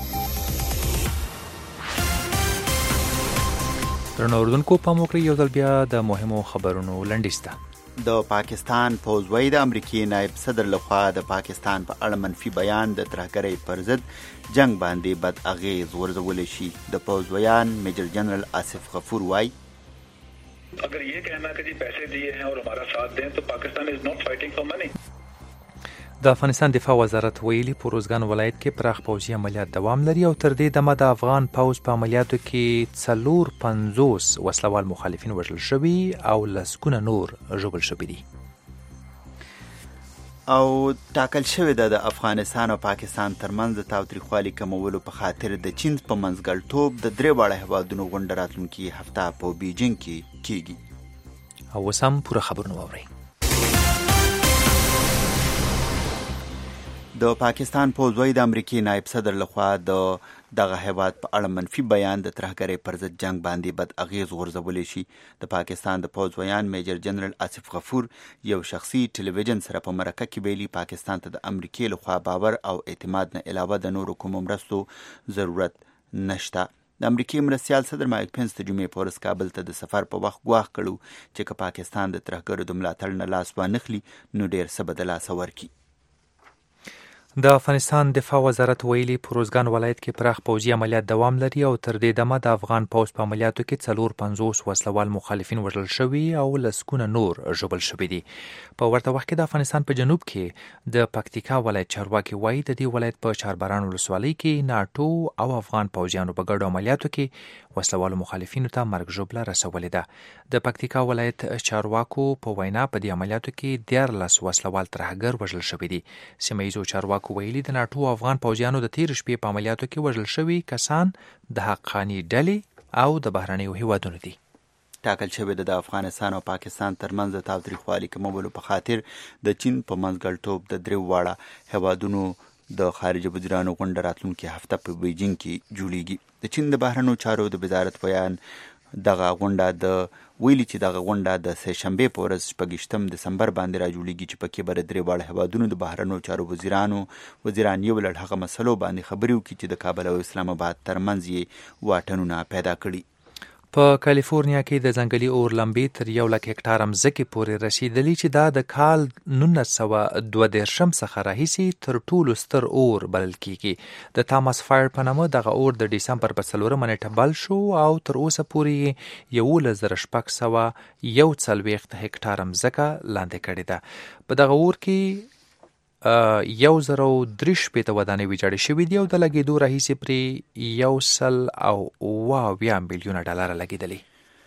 Speaker 2: درنو اوردونکو په موکري یو ځل بیا د مهمو خبرونو لنډیسته.
Speaker 3: د پاکستان پوځ وایي د امریکای نائب صدر لخوا د پاکستان په اړه منفي بیان د ترهګرۍ پر ضد جنگ باندې بد اغیز ورزولی شي. د پوځ ویان میجر جنرال آصف غفور وایي
Speaker 4: اگر یہ کہنا کہ جی پیسے دیے ہیں اور ہمارا ساتھ دیں تو پاکستان از ناٹ فائٹنگ فار منی.
Speaker 2: د افغانستان دفاع وزارت ویلي په روزګان ولایت کې پراخ پوځي عملیات دوام لري او تر دې دمه د افغان پوځ په عملیاتو کې څلور پنځوس وسلوال مخالفین وژل شوي او لسګونه نور ژوبل شوي دي.
Speaker 3: او ټاکل شوې ده د افغانستان او پاکستان ترمنځ د تاوتریخوالي کمولو په خاطر د چین په منځګړیتوب د درې واړه هیوادونو غونډه راتلونکي هفته په بیجینګ کې کیږي.
Speaker 2: او اوس هم پوره خبرونه واورئ.
Speaker 3: د پاکستان پوځ وایي د امریکای نائب صدر لخوا د دغه هیواد په اړه منفي بیان د ترهګرۍ پر ضد جنگ باندې بد اغیز غورځولی شي. د پاکستان د پوځ ویان میجر جنرال آصف غفور یو شخصي ټلویزیون سره په مرکه کې ویلي پاکستان ته د امریکای لخوا باور او اعتماد نه علاوه د نورو کومو مرستو ضرورت نشته. د امریکای مرستیال صدر مایک پنس د جمعې په ورځ کابل ته د سفر په وخت ګواښ کړو چې که پاکستان د ترهګرو د ملاتړ نه لاس وانخلي نو ډیر څه به د لاسه ورکړي.
Speaker 2: د افغانستان دفاع وزارت ویلي په روزګان ولایت کې پراخ پوځي عملیات دوام لري او تر دې دمه د افغان پوځ په عملیاتو کې څلور پنځوس وسلوال مخالفین وژل شوي او لسګونه نور ژوبل شوي دي. په ورته وخت کې د افغانستان په جنوب کې د پکتیکا ولایت چارواکي وایي د دې ولایت په چارباران ولسوالۍ کې ناټو او افغان پوځیانو په ګډو عملیاتو کې وسلوالو مخالفینو ته مرګ ژوبله رسولې ده. د پکتیکا ولایت چارواکو په وینا په دې عملیاتو کې دیارلس وسلوال ترهګر وژل شوي دي. سیمه ییزو چارواکو ویلي د ناټو او افغان پوځیانو د تیر شپې په عملیاتو کې وژل شوي کسان د حقاني ډلې او د بهرنیو هیوادونو دي.
Speaker 3: ټاکل شوې ده د افغانستان او پاکستان ترمنځ د تاوتریخوالي کمولو په خاطر د چین په منځګړیتوب د درې واړه هیوادونو د خارجه وزیرانو غونډه راتلونکي هفته په بیجینګ کې جوړیږي. د چین د بهرنیو چارو د وزارت ویان دغه غونډه د ویلي چې دغه غونډه د سه شنبې په ورځ شپږیشتم دسمبر باندې را جوړیږي چې پکې به د درې واړه هیوادونو د بهرنیو چارو وزیرانو وزیران یو لړ هغه مسلو باندې خبرې وکړي چې د کابل او اسلام آباد ترمنځ یې واټنونه پیدا کړي.
Speaker 2: په کالیفورنیا کې د ځنګلي اور لمبې تر یو لک هکټاره مځکې پورې رسیدلي چې دا د کال نولس سوه دوه دېرشم څخه راهیسې تر ټولو ستر اور بلل کیږي. د تاماس فایر په نامه دغه اور د ډسمبر په څلورمه نیټه بل شو او تر اوسه پورې یولس زره شپږ سوه یو څلوېښت هکټاره مځکه لاندې کړې ده. په دغه اور کې یو زره او درې شپېته ودانۍ ویجاړې شوي دي او د لګېدو راهیسې پرې یو سل او اوه اویا میلیونه ډالره لګېدلي.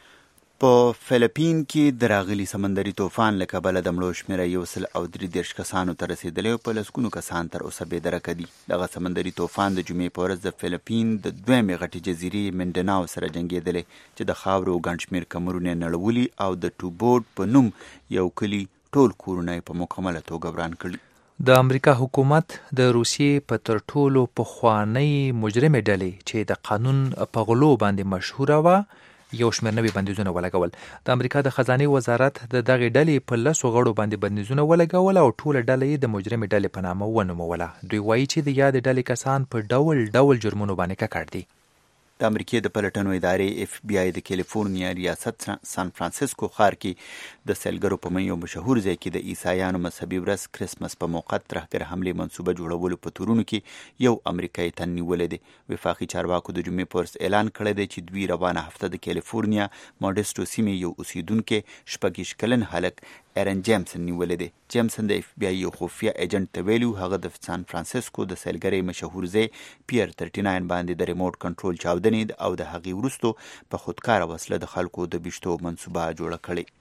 Speaker 3: په فلپین کې د راغلي سمندري طوفان له کبله د مړو شمېره یو سل او درې دېرش کسانو ته رسېدلی او په لسګونو کسان تر اوسه بېدرکه دي. دغه سمندري طوفان د جمعې په ورځ د فلپین د دویمې غټې جزیرې منډناو سره جنګېدلی چې د خاورو ګڼ شمېر کمرونه یې نړولي او د ټوبورډ په نوم یو کلي ټول کورونه یې په مکمله توګه وران کړي.
Speaker 2: د امریکا حکومت د روسیې په تر ټولو پخوانۍ مجرمې ډلې چې د قانون په غلو باندې مشهوره وه یو شمېر نوي بندیزونه ولګول. د امریکا د خزانې وزارت د دغې ډلې په لسو غړو باندې بندیزونه ولګول او ټوله ډله یې د مجرمې ډلې په نامه ونوموله. دوی وایي چې د یادې ډلې کسان په ډول ډول جرمونو باندې ککړ دي.
Speaker 3: د امریکې د پلټنو ادارې اف بی آی د کالیفورنیا ریاست سان فرانسیسکو ښار کې د سیلګرو په منځ یو مشهور ځای کې د عیسایانو مذهبي ورځ کرسمس په موقع ترهګر حملې منصوبه جوړولو په تورونو کې یو امریکایي تن نیولی دی. وفاقي چارواکو د جمعې په ورځ اعلان کړی دی چې دوی روانه هفته د کالیفورنیا ماډسټو سیمې یو اوسیدونکی شپږ کلن هلک ایرن جیمسن نیولی دی. جیمسن د اف بی آی یو خفیه ایجنټ ته ویلي هغه د سان فرانسیسکو د سیلګرۍ مشهور ځای پیر ترټي ناین باندې د ریموټ کنټرول چاودنې او د هغې وروستو په خودکاره وسله د خلکو د بیشتو منصوبه جوړه کړې.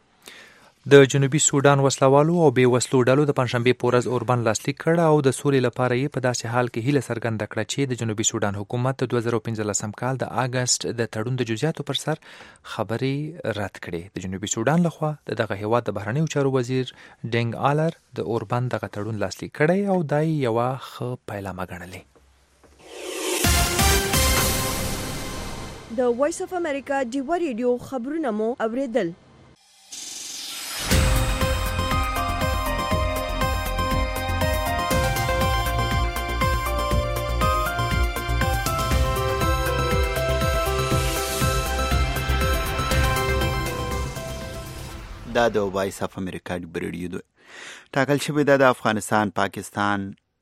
Speaker 2: د جنوبي سودان وسلوالو او بې وسلو ډلو د پنځشنبې په ورځ اوربند لاسلیک کړه او د سولې لپاره یې په داسې حال کې هیله څرګنده کړه چې د جنوبي سودان حکومت د دوه زره پنځلسم کال د اګست د تړون د جزئیاتو پر سر خبرې رد کړې. د جنوبي سودان لخوا د دغه هیواد د بهرنیو چارو وزیر ډنګ آلر د اوربند دغه تړون لاسلیک کړی او دا یې یوه ښه پیلامه ګڼلې.
Speaker 1: د وایس اف امریکا ډیوا ریډیو خبرونه مو اوریدل.
Speaker 3: دا د وایس اف امریکا ریډیو دی. ټاکل شوې ده د افغانستان پاکستان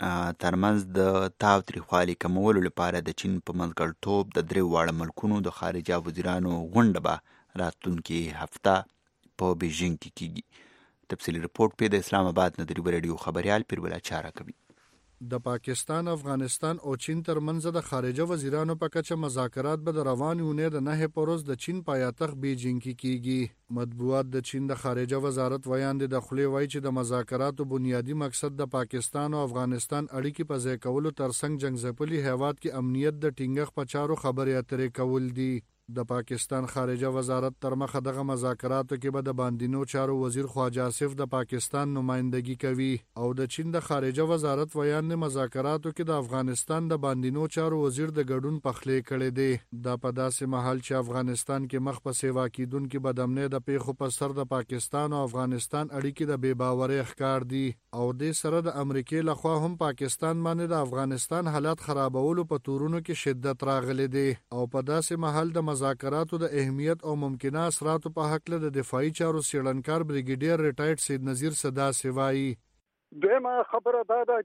Speaker 3: ترمنځ د تاو تریخوالي کمولو لپاره د چین په منځګړیتوب د درې واړه ملکونو د خارجه وزیرانو غونډه به راتلونکې هفته په بیژینګ کې کیږي. تفصیلي رپورټ په د اسلام آباد نه د ریډیو خبريال پیربلا چاره کوي.
Speaker 20: د پاکستان، افغانستان او چین ترمنځ د خارجه وزیرانو په کچه مذاکرات به د روانې اونۍ د نهه په ورځ د چین پایتخت بیجینګ کې کیږي. مطبوعات د چین د خارجه وزارت ویان دي د خولې وایي چې د مذاکراتو بنیادی مقصد د پاکستان او افغانستان اړیکې په ځای کولو ترڅنګ جنګ ځپلي هیواد کې امنیت د ټینګښت په چارو خبرې اترې کول دي. د پاکستان خارجه وزارت تر مخه دغه مذاکراتو کې به د باندینو چارو وزیر خواجه آصف د پاکستان نمائندګي کوي او د چین د خارجه وزارت ویان د مذاکراتو کې د افغانستان د باندینو چارو وزیر د ګډون پخلې کړي دي. دا په داسې محل چې افغانستان کې مخ په سیوا کیدونکو بدامنۍ د پیښو په سر د پاکستان او افغانستان اړیکې د بې باورۍ ښکار دي او د سره د امریکای لخوا هم پاکستان باندې د افغانستان حالات خرابولو په تورونو کې شدت راغلي دي او په داسې محل د مذاکراتو د اهمیت او ممکنه اثراتو په حق له د دفاعي چارو سیړنکار بریګیډیر ریټایرډ سید نذیر صدا سیوایی.
Speaker 21: دویمه خبره دا ده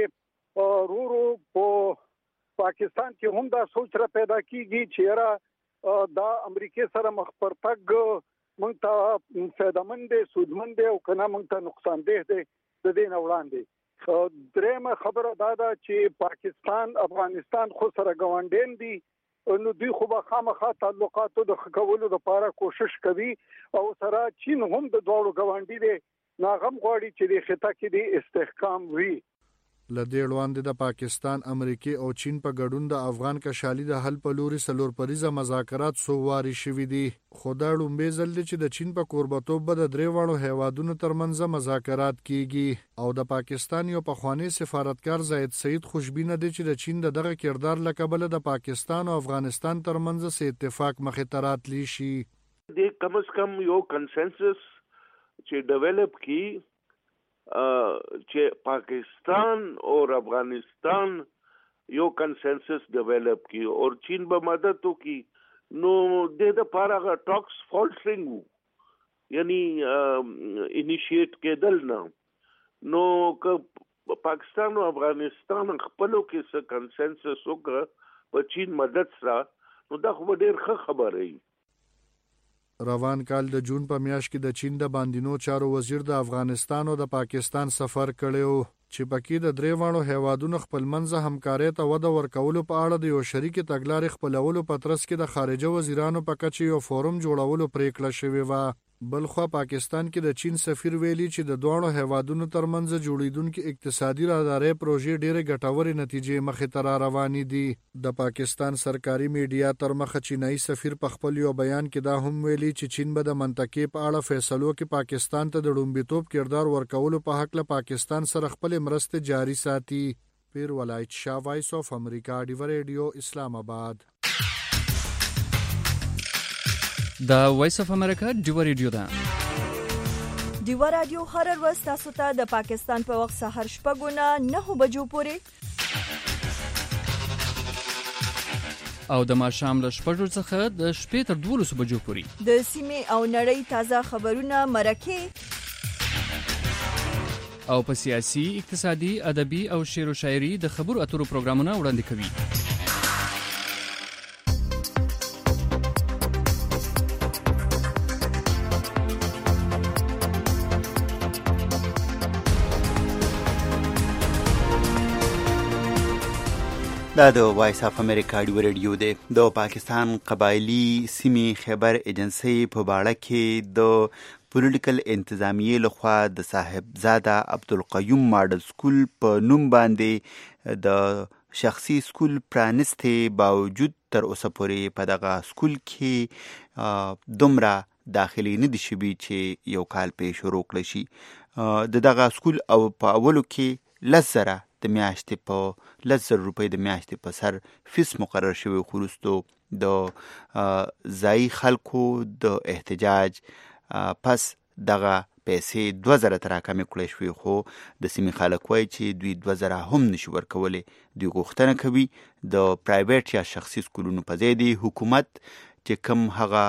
Speaker 21: چې رورو په پاکستان کې هم دا سوچ را پیدا کیږي چې را دا امریکای سره مخ پر تګ مونږ ته فایدهمند دي، سودمند دي او کنه مونږ ته نقصان ده دي د دې نه وړاندې. درېمه خبره دا ده چې پاکستان افغانستان خو سره ګاونډین دي نو دوی خو به خامخا تعلقاتو د ښه کولو لپاره کوشش کوي او سره چین هم د دواړو ګاونډي دی ناغم غواړي چې د خطه کې د استحکام وي.
Speaker 20: له دې وړاندې د پاکستان، امریکای او چین په ګډون د افغان کشالي د حل په لوري څلور پریزه مذاکرات سوواري شوي دي. خو دا لومړی ځل دی چې د چین په کوربتوب به د درې واړو هیوادونو ترمنځ مذاکرات کیږي او د پاکستان یو پخوانی سفارتکار زاید سعید خوشبینه دی چې د چین د دغه کردار له کبله د پاکستان او افغانستان ترمنځ سه اتفاق مخې ته راتلی شي.
Speaker 22: د کم از کم یو کنسنسس چې ډیولپ کی چې پاکستان اور افغانستان یو کنسنسس ډیولپ کی اور چین به مدد وکي نو د د پاره ټاکس فالټرینګ وو یعنی انیشیټ کېدل نه نو که پاکستان او افغانستان خپلو کې څه کنسنسس وکړه په چین مدد سره نو دا خو ډېر ښه خبره وي.
Speaker 20: روان کال د جون په میاشت کې د چین د باندینو چارو وزیر د افغانستان او د پاکستان سفر کړو چې پکې د درې واړو هیوادونو خپلمنځه همکارۍ ته وده ورکولو په اړه د یو شریک تګلارې خپلولو په ترڅ کې د خارجه وزیرانو په کچه یو فورم جوړولو پریکړه شوې و. بلخوا پاکستان کې د چین سفیر ویلي چې د دوه هیوادونو ترمنځ جوړیدونکو اقتصادي راهدارۍ پروژې ډېرې ګټورې نتیجې مخې ته را روانې دي. د پاکستان سرکاري میډیا تر مخه چینایي سفیر په خپل یو بیان کې دا هم ویلي چې چین به د منطقې په اړه فیصلو کې پاکستان ته د لومړیتوب کردار ورکولو په حق له پاکستان سره خپل مرستې جاري ساتي. پیر ولایت شاه، وایس اف امریکا، ډیو ریډیو، اسلام آباد.
Speaker 23: دا وایس اف امریکا ډیو ریډیو ده.
Speaker 1: ډیو رادیو هر ورځ تاسو ته د پاکستان په وخت سهار شپږ نه نهه بجو پورې
Speaker 23: او د ماښام له شپږو څخه د شپې تر دولسو بجو پورې
Speaker 1: د سیمې او نړۍ تازه خبرونه، مرکې
Speaker 23: او په سیاسي، اقتصادي، ادبي او شعر و شاعري د خبرو اترو پروګرامونه وړاندې کوي.
Speaker 3: دا د وایس اف امریکا ډیو ریډیو دی. د پاکستان قبایلی سیمې خیبر ایجنسی په باړه کې د پولیټیکل انتظامیې لخوا د صاحبزاده عبدالقیوم ماډل سکول په نوم باندې د شخصي سکول پرانستې باوجود تر اوسه پورې په دغه سکول کې دومره داخلي نه دي شوي چې یو کال پې شروع کړی شي. د دغه سکول او په اولو کې لس زره د میاشتې په لس زره روپۍ د میاشتې په سر فیس مقرر شوی، خو وروستو د ځایي خلکو د احتجاج پس دغه پیسې دوه زره ته راکمې کړی شوې، خو د سیمې خلک وایي چې دوی دوه زره هم نشي ورکولی. دوی غوښتنه کوي د پرایویټ یا شخصي سکولونو په ځای د حکومت چې کوم هغه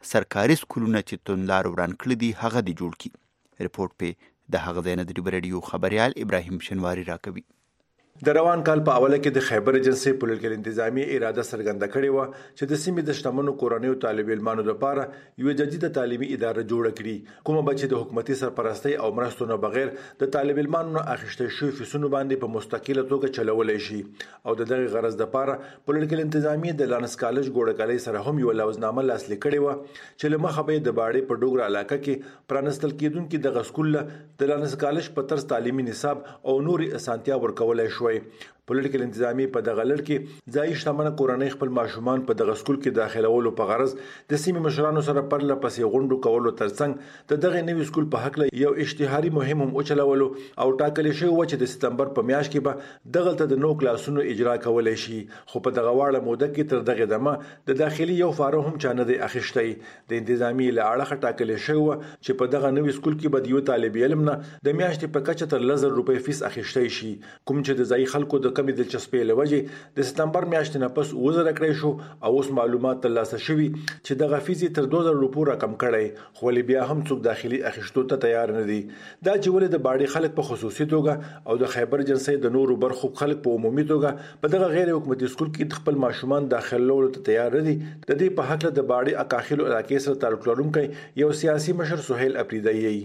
Speaker 3: سرکاري سکولونه چې توندلار وران کړي دي هغه دې جوړ کړي. رپورټ په د هغه ځای نه د ریډیو خبريال ابراهیم شنواری راکوي.
Speaker 5: د روان کال په اوله کې د خیبر ایجنسي پولیټیکل انتظامی اراده څرګنده کړې و چې د سیمې د شتمنو کورنیو طالب علمانو لپاره یو جديده تعلیمي اداره جوړه کړي، کومه به چې د حکومتي سرپرستۍ او مرستو نه بغیر د طالب علمانو نه اخیستل شوی فیسونو باندې په مستقله توګه چلولای شي. او د دغه غرض لپاره پولیټیکل انتظامی د لانس کالج ګوړکلې سره هم یو لوزنامه لاسلیک کړې و چې له مخه به د باړې په ډوګر علاقه کې پرانستل کېدونکو د غسکول د لانس کالج په طرز تعلیمي نصاب او نوري اسانتیا ورکولای شو. پولیټیکل انتظامی په دغه لړ کې ځای شتمنه کورنۍ خپل ماشومان په دغه سکول کې داخلولو په غرض د سیمې مشرانو سره پرله پسې غونډو کولو ترڅنګ د دغه نوي سکول په حق له یو اشتهاري مهم هم وچلولو او ټاکل شوی و چې د سپتمبر په میاشت کې به دغه ته د نو کلاسونو اجرا کولای شي. خو په دغه واړه موده کې تر دغه دمه د داخلي یو فارم هم چانه دی اخیشتي. د انتظامی له اړه ټاکل شوی و چې په دغه نوي سکول کې به یو طالب علم نه د میاشتې په کچه تر لزر روپۍ فیس اخیشتي شي، کوم چې د ځای خلکو د کمی دلچسپي لوجه د سپتمبر میاشتې نه پس وزر کړی شو او اوس معلومات ترلاسه شوي چې د غفیزي تر دوه زره روپو رقم کړی، خو بیا هم څوک داخلي اخیشتو ته تیار نه دي. دا چې ولې د باړې خلک په خصوصي توګه او د خیبر ایجنسي د نورو برخو خلک په عمومي توګه په دغه غیر حکومتي سکول کې خپل ماشومان داخلولو ته تیار نه دي، د دې په حق له د باړې اکاخیلو علاقې سره تعلق لرونکي یو سیاسي مشر سهیل اپریدی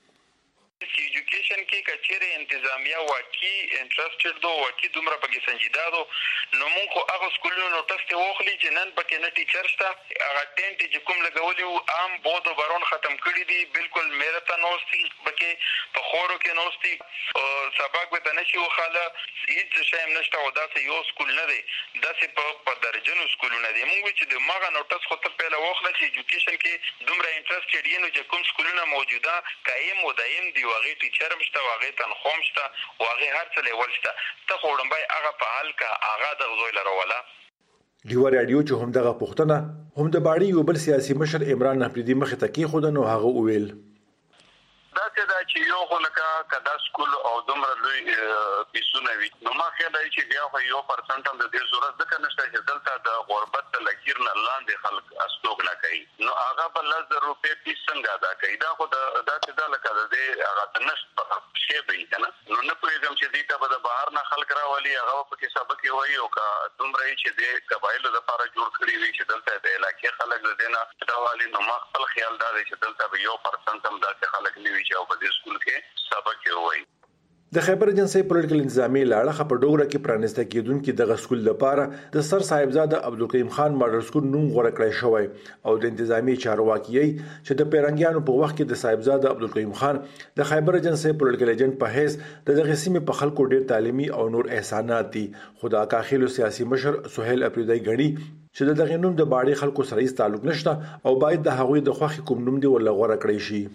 Speaker 6: ایجوکیشن کې کچېره انتظامیه واقعي انټرستډ دو واقعي دومره پکې سنجیده دو نو مونږ خو هغه سکولونو نوټس ته واخلي چې نن پکې نه ټیچر شته، هغه ټینټ چې کوم لګولي وو عام بود او بارون ختم کړي دي، بالکل میرته نوستي پکې په خورو کې نوستي سبق به نشي وخاله هیڅ شی هم نشته. او داسې یو سکول نه دی، داسې په په درجنو سکولونه دي. مونږ چې د ماغه نوټس خو ته پیله واخله چې ایجوکیشن کې دومره انټرستډ یې نو چې کوم سکولونه موجوده قایم او دایم دی، واغې ټیچر هم شته، واغې تنخوا هم شته، واغې هر څه لیول شته. ته خو وړاندې هغه په حال کا هغه د زوی لروله.
Speaker 5: ډیو رادیو چې هم دغه پوښتنه هم د باړې یو بل سیاسي مشر عمران اپریدي مخ ته کې خود نو هغه وویل
Speaker 6: دا څه دا چې یو خو لکه کدا سکول او دومره لوی پیسونه وي نو ما خیال دی چې بیا خو یو پرسنټ هم د دې ضرورت ځکه نشته چې دلته د غربت د لکیر نه لاندې خلک استوګنه کوي نو هغه په لږ روپۍ پیس څنګه ادا کوي. دا خو د دا چې دا لکه د دې هغه د نشت شی به کنه نو نه پوهېږم چې دې ته به د بهر نه خلک راولي هغه په کې سبق وایي او که دومره چې د قبایلو لپاره جوړ کړي وي چې دلته د علاقې خلک د دې نه راولي نو ما خپل خیال دا دی چې دلته به یو پرسنټ هم داسې خلک نه وي چې په دې سکول کې سبق وایي.
Speaker 5: د خیبر ایجنسي پولیټیکل انتظامی لاړه په ډوګره کې پرانسته کېدونکو د غسکول لپاره د سر صاحبزاده عبدالکریم خان ماډل سکول نوم غوړه کړی شوی او د انتظامی چارواکي چې د پیرنګیانو په وخت کې د صاحبزاده عبدالکریم خان د خیبر ایجنسي پولیټیکل ایجنټ په حیث د دغه سیمې په خلکو ډیر تعلیمي او نور احسانات دي. خدا کاخیلو سیاسي مشر سهیل اپریدی غړي چې دغه نوم د باړې خلکو سره هیڅ تعلق نشته او باید د هغوی د خوخي کوم نوم دی ول غوړه کړی شي.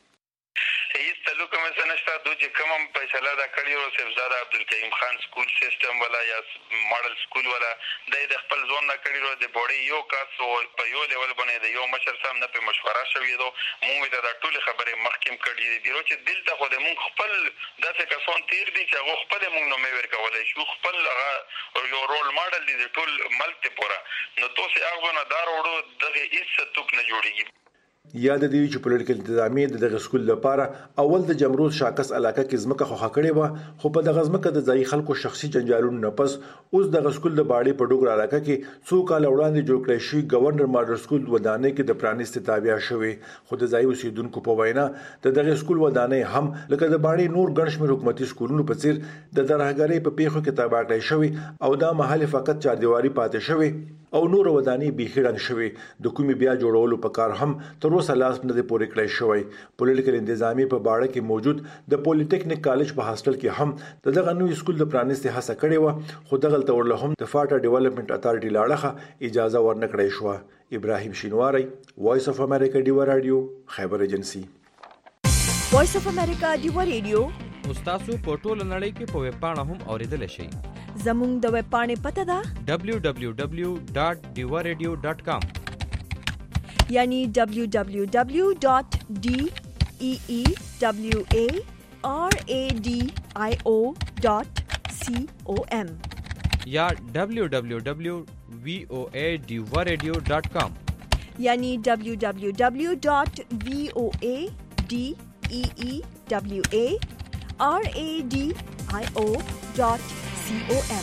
Speaker 6: چې کوم فیصله دا کړی او صاحبزاده عبدالکریم خان سکول سیستم ولا یا ماډل سکول ولا د خپل ځون نه کړی ورو د بوډۍ یو کاس او په یو لیول باندې د یو مشر سم نه په مشوره شوې دو مونږ دا ټول خبره مخکیم کړی دی بیرو چې دلته خو د مونږ خپل داسې کسان تیر دي چې هغه خپل مونږ نو مې ورکولای شو خپل هغه یو رول ماډل دی د ټول ملک ته پورا نو توسه هغه نه دار وړو دغه هیڅ توک نه جوړیږي.
Speaker 5: یاد دی چې پولیټیکل انتظامی د دغه سکول لپاره اول د جمرود شاکس علاقه کې ځمکه خو خکړې و خو په دغه ځمکه د ځای خلکو شخصي جنجالونو نه پس اوس دغه سکول د باړې په ډوګر علاقه کې څو کال وړاندې جوړ کړی شوی گورنر ماډل سکول ودانې کې د پرانیست تابع شوی خو د ځای اوسیدونکو په وینا د دغه سکول ودانې هم لکه د باړې نور ګڼشمیر حکومتي سکولونو په څیر د درهګرۍ په پیښو کې تابع کړی شوی او دا محل فقط چاردیواری پاتې شوی او نور ودانې بیخیرن شوی د کومي بیا جوړولو په کار هم تر اوسه لاس نه دی پورې کړی شوی. پولیټیکل انتظامی په باړه کې موجود د پولیټیکنیک کالج په هاستل کې هم دغه نوې سکول د پرانیستي هڅه کړې و خو دغه تورله هم د فاټا ډیولپمنٹ اتارټي لاړه اجازه ورنه کړې شو. ابراهیم شینواری وایس اف امریکا ډیو رادیو خیبر ایجنسی.
Speaker 1: وایس اف امریکا ډیو رادیو
Speaker 8: تاسو په ټوله نړۍ کې په ویب پاڼه هم اوریدل شئ.
Speaker 1: زموږ د ویب پاڼې پته ده
Speaker 8: دبلیو دبلیو دبلیو ډاټ ډیوا ریډیو ډاټ کام
Speaker 1: یعنی دبلیو دبلیو دبلیو ډاټ ډی ای ای دبلیو ای آر ای ډی آی او ډاټ سی او ام
Speaker 8: یا دبلیو دبلیو دبلیو وی او ای ډیوا ریډیو ډاټ کام.
Speaker 1: یعنی دبلیو دبلیو دبلیو ډاٹ وی او ای ډي ای ای دبلیو ای آر ای ډي آی او ډاٹ سی او ایم.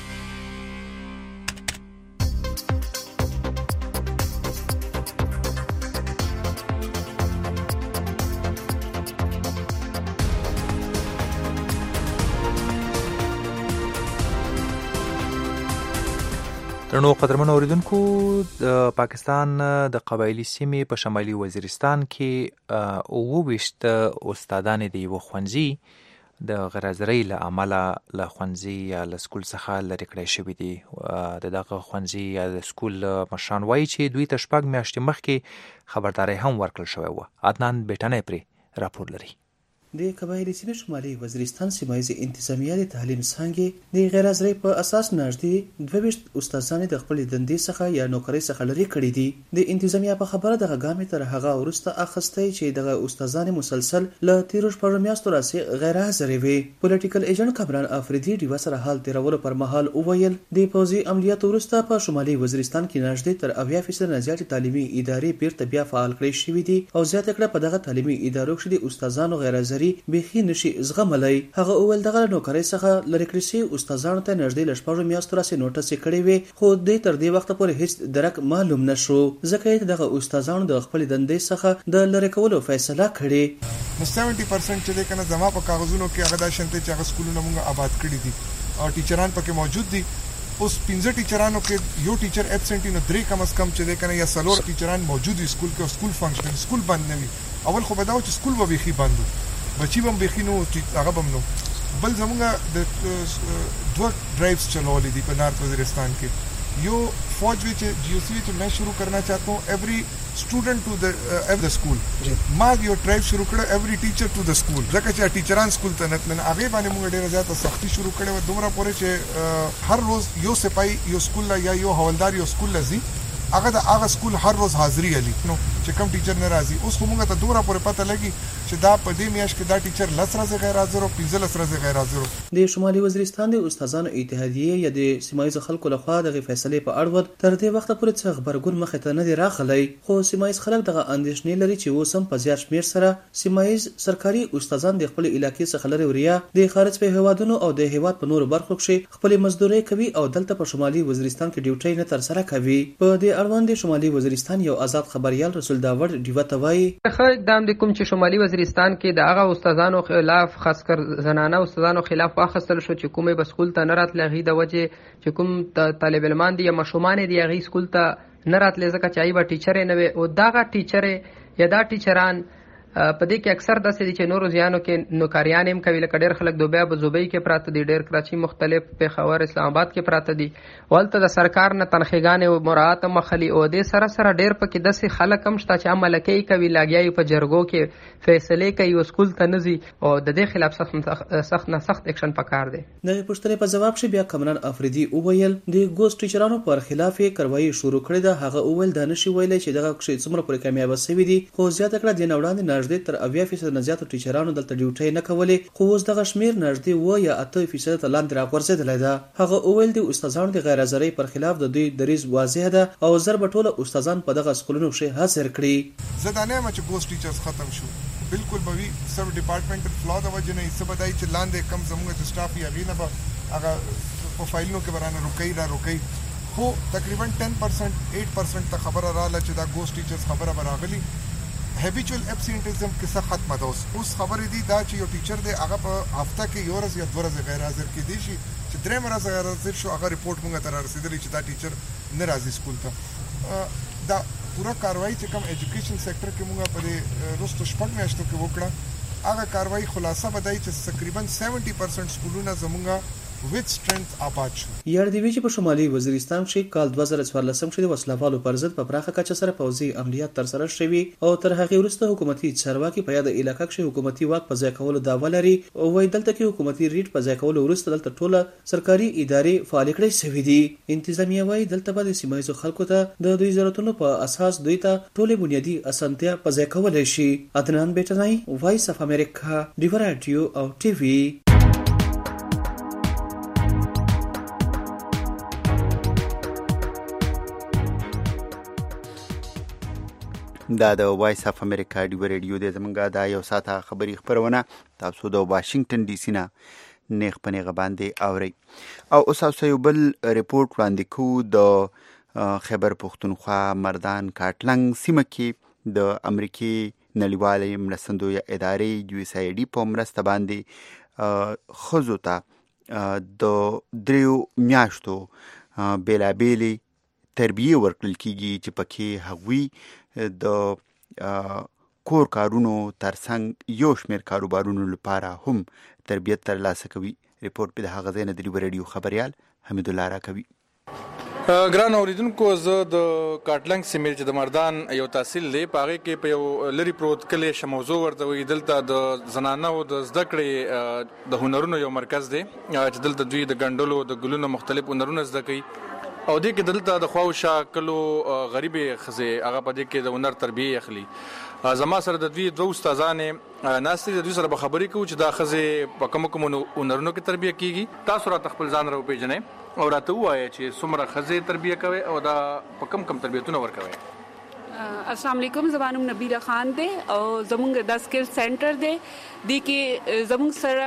Speaker 2: ترنو قدرمن اوریدونکو د پاکستان د قبایلی سیمې په شمالي وزیرستان کې اوه ویشت استادان د یو ښوونځي د غرضرۍ له امله له ښوونځي یا له سکول څخه لرې کړی شوي دي. د دغه ښوونځي یا د سکول مشران وایي چې دوی ته شپږ میاشتې مخکې خبرداری هم ورکړل شوی و. عدنان بیټنی پرې راپور لري.
Speaker 7: د قبایلی سیمې شمالي وزیرستان سیمایي انتظامیه د تعلیم څانګې د غیر حاضرۍ په اساس نږدې دوه ویشت استادان د خپل دندې څخه یا نوکرۍ څخه لرې کړي دي. د انتظامیه په خبره دغه ګام تر هغه وروسته اخیستی چې دغه استادان مسلسل له تیرو شپږو میاشتو راڅخه غیر حاضرې وي. پولیټیکل ایجنټ کامران افریدي ډیوه سره حال تیرولو پر مهال وویل د پوځي عملیاتو وروسته په شمالي وزیرستان کې نږدې تر اویا فیصد نه زیاتې تعلیمي ادارې بیرته بیا فعال کړې شوي دي او زیاته کړه په دغه تعلیمي ادارو کې د استادانو غیر حاضري بيخي نشي زغملای. هغه اول دغه نوکرۍ څخه لری کړی سي استادانو ته نږدې لشپږو میاشتو راځي نوټس کړی وي خو د تر دې وخت پورې هیڅ درک معلوم نشو ځکه چې دغه استادانو د خپل دندې څخه د لری کولو فیصله کړې.
Speaker 9: سبعين پرسنټ چې کنه زما په کاغذونو کې هغه د شنته چې هغه سکولونه موږ آباد کړی دي او ټیچران پکې موجود دي. اوس پنځه ټیچرانو کې یو ټیچر ابسنټ نو درې کم از کم چې کنه یا سلور ټیچران موجود دي سکول کې سکول فنکشن سکول بند نه وي. اول خو بداو چې سکول به بيخي بند بچی بم بخینو چې هغه بم نو بل زمونږ د دوه ड्राइव्स چلولې دي په نارت وزیرستان کې. یو فوج وچ جی او سی چې میں شروع کرنا چاہتا ہوں ایوری سٹوڈنٹ ټو د ایوری سکول ما یو ड्राइव شروع کړ ایوری ټیچر ټو د سکول ځکه چې ټیچران سکول ته نتل هغه باندې موږ ډیره زیاته سختی شروع کړې و دومره پورې چې هر روز یو سپای یو سکول یا یو حوالدار یو سکول لذي هغه د هغه سکول هر روز حاضری علي نو چې کوم ټیچر ناراضي اوس موږ ته دومره پورې پته لګي چې دا په دې میاش کې دا ټیچر لسره غیر حاضر او پنځه لسره غیر حاضر.
Speaker 7: د شمالي وزیرستان د استادانو اتحادیه یا د سیمایي خلکو لخوا د فیصلې په اړه تر دې وخت پورې څه خبرګون مخ ته نه دی راغلی خو سیمایي خلک دغه اندېښنې لري چې اوس هم په زیات شمیر سره سیمایي سرکاري استادان د خپل علاقې څخه لري وریا د خارج په هوادونو او د هواد په نورو برخو کې خپل مزدوري کوي او دلته په شمالي وزیرستان کې ډیوټي نه تر سره کوي. په دې اړوند د شمالي وزیرستان یو آزاد خبريال رسول داور ډیوه توای
Speaker 10: خلک دام د کوم چې شمالي وزیرستان کې د هغه استادانو خلاف خاص کر زنانه استادانو خلاف واخستل شو چې کومه بسکول ته نه راتلغي د وجه چې کوم طالب علمان دي یا مشومان دي هغه سکول ته نه راتلې ځکه چې ایبه ټیچر نه وي او داغه ټیچر یا دا ټیچران په دې کې اکثر داسې دي چې نورو ځانو کې نوکریان هم کوي لکه ډېر خلک دوبیا په زوبۍ کې پراته دي ډېر کراچي مختلف پیښور اسلام آباد کې پراته دي ولته د سرکار نه تنخیګانې او مراعات مخلي او دې سره سره ډېر پکې داسې خلک هم شته چې عمل کوي کوي لاګیای په جرګو کې فیصله کوي او سکول ته نزي او د دې خلاف سخت سخت نه سخت اکشن پکار دی.
Speaker 7: د پښتنې په جواب شي بیا کمران افریدي وویل د ګوست ټیچرانو پر خلاف کاروایی شروع کړې ده هغه اول دانشي ویلې چې دغه کښې څومره پورې کامیاب شوي دي خو زیاته کړه د نوړاندې نږدې تر اویا فیصد نه زیاتو ټیچرانو دلته ډیوټي نه کولې خو اوس دغه شمیر نږدې و یا اته فیصد ته لاندې راغورځېدلی ده. هغه وویل د استادانو د غیر حاضرۍ پر خلاف د دوی دریځ واضح ده او زر به ټوله استادان په دغه سکولونو کې حاضر کړي.
Speaker 9: زه دا نه یم چې ګوست ټیچرز ختم شو بالکل به وي سب ډپارټمنټل فلا د وجې نه څه بدایي چې لاندې کم زموږ چې سټاف یې هغې نه به هغه په فایلونو کې به رانه روکوي را روکوي خو تقریبا ټن پرسنټ ایټ پرسنټ ته خبره راغله چې دا ګوست ټیچرز خبره به راغلي. هیبیچوال ابسینټیزم کیسه ختمه ده اوس اوس خبرې دي دا چې یو ټیچر دی هغه په هفته کې یو ورځ یا دوه ورځې غیر حاضر کېدی شي چې درېیمه ورځ غیر حاضر شو هغه رپورټ موږ ته رارسېدلی چې دا ټیچر نه راځي سکول ته. دا پوره کاروایی چې کوم ایجوکیشن سیکټر کې موږ په دې وروستو شپږ میاشتو کې وکړه هغه کاروایی خلاصه به دی چې تقریبا سیونټي پرسنټ سکولونه زموږ with strength آباد شو.
Speaker 7: یاد دی چې په شمالي وزیرستان کې کال دوه زره څوارلسم کې د وسلوالو پر ضد په پراخه کچه سره پوځي عملیات تر سره شوي او تر هغې وروسته حکومتي چارواکي په یاده علاقه کې حکومتي واک په ځای کولو دعوه لري او وایي دلته کې حکومتي ریټ په ځای کولو وروسته دلته ټوله سرکاري ادارې فعالې کړې شوي دي. انتظامیه وایي دلته به د سیمه ییزو خلکو ته د دوی ضرورتونو په اساس دوی ته ټولې بنیادي اسانتیا په ځای کولی شي. عدنان بیټنی وایس اف امریکا ډیو راډیو او ټي وي.
Speaker 3: دا د وایس اف امریکا ډیو ریډیو د زمونږه دا یو ساعته خبري خبرونه تاسو د واشنگټن ډي سي نه نیغ په نیغه باندې اورئ. او اوس تاسو یو بل ریپورټ وړاندې کوو د خیبر پښتونخوا مردان کاټلنګ سیمه کې د امریکې نړیوالې مرستندویه ادارې یو اس ای ډي په مرسته باندې ښځو ته د دریو میاشتو بېلابېلې تربیه ورکړل کېږي چې پکې هغوی د کور کارونو ترڅنګ یو شمېر کاروبارونو لپاره هم تربیت ترلاسه کوي. ریپورټ په هغه ځای نه د ریو ریډیو خبريال حمید الله راکوي.
Speaker 12: ګران اوریدونکو، زه د کاټلنګ سیمې چې د مردان یو تحصیل دی په هغې کې په یو لرې پروت کلی شموزو ورته وایي، دلته د زنانو د زده کړې د هنرونو یو مرکز دی چې دلته دوی د ګنډلو د ګلونو مختلف هنرونه زده کوي او دې کې دلته د خواوشا کلو غریبې ښځې هغه په دې کې د هنر تربیه اخلي. زما سره د دوی دوه استادانې ناستې، د دوی سره به خبرې کوو چې دا ښځې په کومو کومو هنرونو کې تربیه کیږي. تاسو راته خپل ځان را وپېژنئ او راته ووایئ چې څومره ښځې تربیه کوئ او دا په کوم کوم تربیتونه ورکوئ.
Speaker 13: السلام علیکم، زما نوم نبیله خان دی او زمونږ د سکل سنټر دی. دې کې زمونږ سره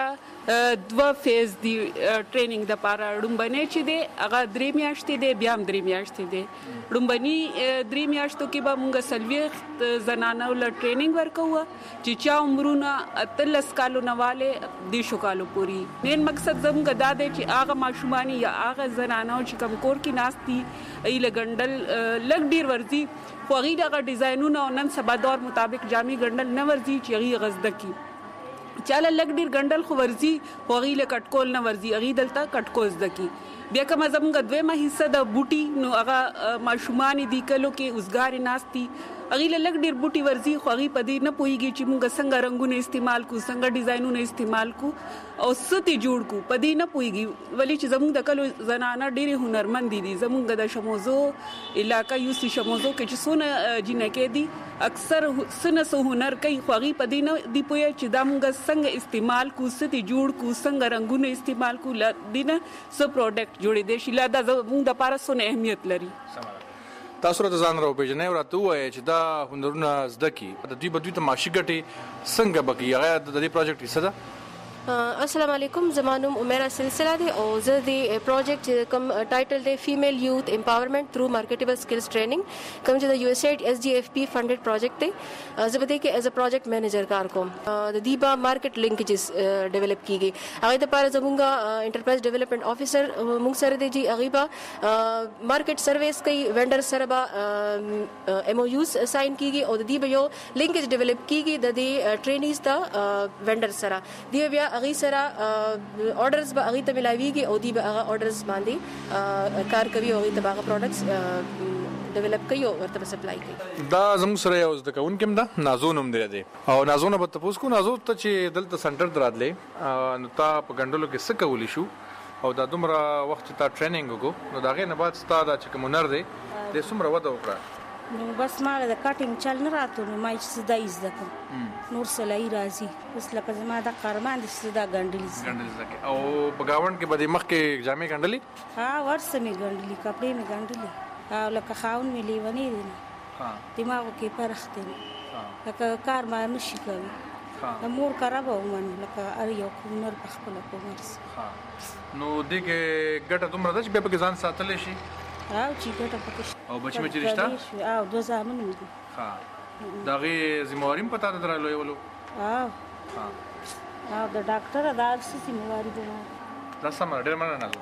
Speaker 13: دوه فیز دی ټریننګ د پاره. ډومبنی چې دی هغه درې میاشتې دی، بیا هم درې میاشتې دی. ډومبنی درې میاشتو کې به مونږ څلوېښت زنانو له ټریننګ ورکوو چې چا عمرونه اتلس کالو نه والې دیشو کالو پورې. مین مقصد زمونږ دا دی چې هغه ماشومان یا هغه زنانو چې کوم کور کې ناست دي ایله ګنډل لږ ډېر ورځي، خو هغوی دغه ډیزاینونه او نن سبا دور مطابق جامې ګنډل نه ورځي چې هغوی هغه زده کړي. چاله لږ ډېر ګنډل خو ورځي، خو هغوی له کټکول نه ورځي، هغوی دلته کټکول زده کړي. بیا کومه زمونږ دویمه حصه د بوټي، نو هغه ماشومان دي کلو کې اوزګارې ناست دي، هغوی له لږ ډېر بوټي ورځي، خو هغوی په دې نه پوهېږي چې مونږ څنګه رنګونه استعمال کړو، څنګه ډیزاینونه استعمال کړو او څه ترې جوړ کړو، په دې نه پوهېږي. ولې چې زمونږ د کلو زنانه ډېرې هنرمندې دي. زمونږ د شموزو علاقه یو سی شموزو کې چې څونه جینکې دي اکثر څه نه څه هنر کوي، خو هغوی په دې نه دي پوهه چې دا مونږ څنګه استعمال کړو، څه ترې جوړ کړو، څنګه رنګونه استعمال کړو، له دې نه څه پروډکټ جوړېدی شي. لا دا زمونږ دپاره څونه اهمیت لري.
Speaker 12: تاسو راته ځان را وپېژنئ او راته ووایئ چې دا هنرونه زده کړي د دوی به دوی ته معاشي ګټې څنګه به کوي، هغه د دې پروجیکټ حصه ده.
Speaker 14: السلام علیکم، زما نوم عمیرا سلسله دی او زه د پروجیکټ کوم ټایټل دی فیمیل یوث امپاورمنٹ تھرو مارکیټیبل سکلز ټریننګ، کوم چې د یو ایس ایډ ایس ډي ایف پی فنډډ پروجیکټ دی. زه به دې کې ایز ا پروجیکټ مینیجر کار کوم. د دې به مارکیټ لینکیجز ډیولپ کیږي. هغه لپاره زموږ انټرپرایز ډیولپمنٹ افیسر موږ سره دی چې هغه به مارکیټ سرویس کوي، وینډر سره به ایم او یوز ساين کیږي او د دې به یو لینکیج ډیولپ کیږي د دې ټرینیز ته وینډر سره. دی بیا هغه سره آرډرز به هغه ته ملاويږي او دی به هغه آرډرز باندې کار کوي او هغه ته هغه پروډکټس ډیولپ کوي او ورته سپلای کوي.
Speaker 12: دا زموږ سره یو ځکه اونکم دا نازو نوم دی دی او نازو نه به تاسو کو نازو ته چې دلته سنټر درادلې نو تا په ګندلو کې څه کولی شو او دا دومره وخت تا ټریننګ وکړو نو دا غي نه بعد ستاره چې کوم هنر دی د څومره وده وکړه.
Speaker 24: نو بس ما د کټینګ چل نه راته نو ما چې دا ایز دکم نور سلای راځي اوس لکه زما د قرمان د سدا ګندلیز
Speaker 12: ګندلیز لکه او بغاوند کې بده مخ کې جامې ګندلې
Speaker 24: ها ورسې می ګندلې کپڑے می ګندلې او لکه خاون می لیونی دي ها دماغ کې پرخته لکه کار ما نشي کوي ها مور خراب ومن لکه ار یو کونر په خپل کومرس
Speaker 12: ها نو دغه ګټه دومره ده چې به په ځان ساتل شي
Speaker 24: او چې ګټه پکې
Speaker 12: او بچی مې رښتا
Speaker 24: او دوه زامن دي
Speaker 12: ها دغه ذمہواریم پتا درلوي ولو
Speaker 24: او ها او د ډاکټر دا څه ذمہواری ده
Speaker 12: دا سم ډېر مننه نه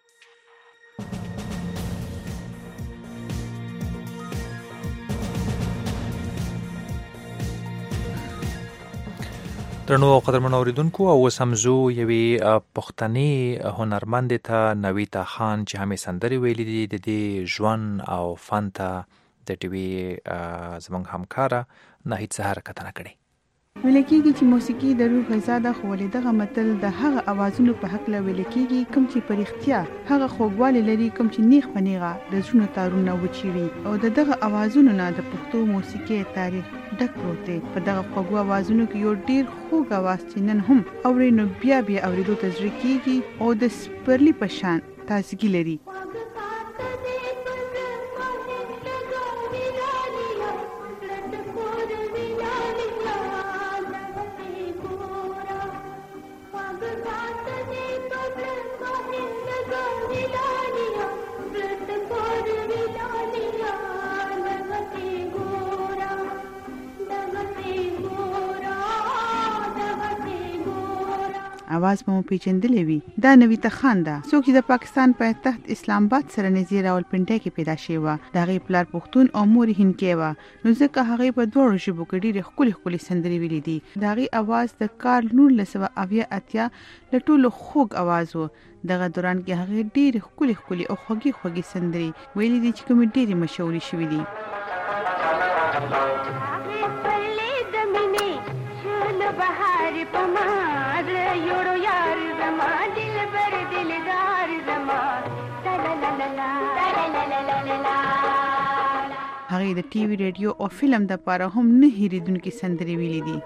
Speaker 2: درنو قدرمن اوریدونکو او سمزو یوې پښتني هنرمند ته نویتا خان چې همې سندري ویلې دي د دې ژوند او فن ته د ټي وي زمونږ همکاره نه هیڅ حرکت نه کړي.
Speaker 25: ویل کېږي چې موسیقي د روح غذا ده، خو ولې دغه متل د هغه اوازونو په حق له ویل کېږي کوم چې په رښتیا هغه خوږوالی لري، کوم چې نیغ په نیغه د زړونو تارونه وچیړي او د دغه اوازونو نه د پښتو موسیقي تاریخ ډک پروت دی. په دغه خوږو اوازونو کې یو ډېر خوږ اواز چې نن هم اورئ نو بیا بیا اورېدو ته زړه کېږي او د سپرلي په شان تازګي لري. आवाज په مو پیچندلې وي دا نویتا خان ده څوک چې د پاکستان په تحت اسلام آباد سره نږدې راولپنډي کې پیدا شوی و د هغې پلار پښتون او مور هندکې وه نو ځکه هغې په دواړو ژبو کې ډېرې ښکلې ښکلې سندرې ویلې دي د هغې اواز د کال نولس سوه اویا اتیا له ټولو خوږ اواز و دغه دوران کې هغې ډېرې ښکلې ښکلې او خوږې خوږې سندرې ویلې دي چې کومې ډېرې مشهورې شوې دي هغې د ټي وي ریډیو او فلم د پاره هم نه هېرېدونکې سندرې ویلې دي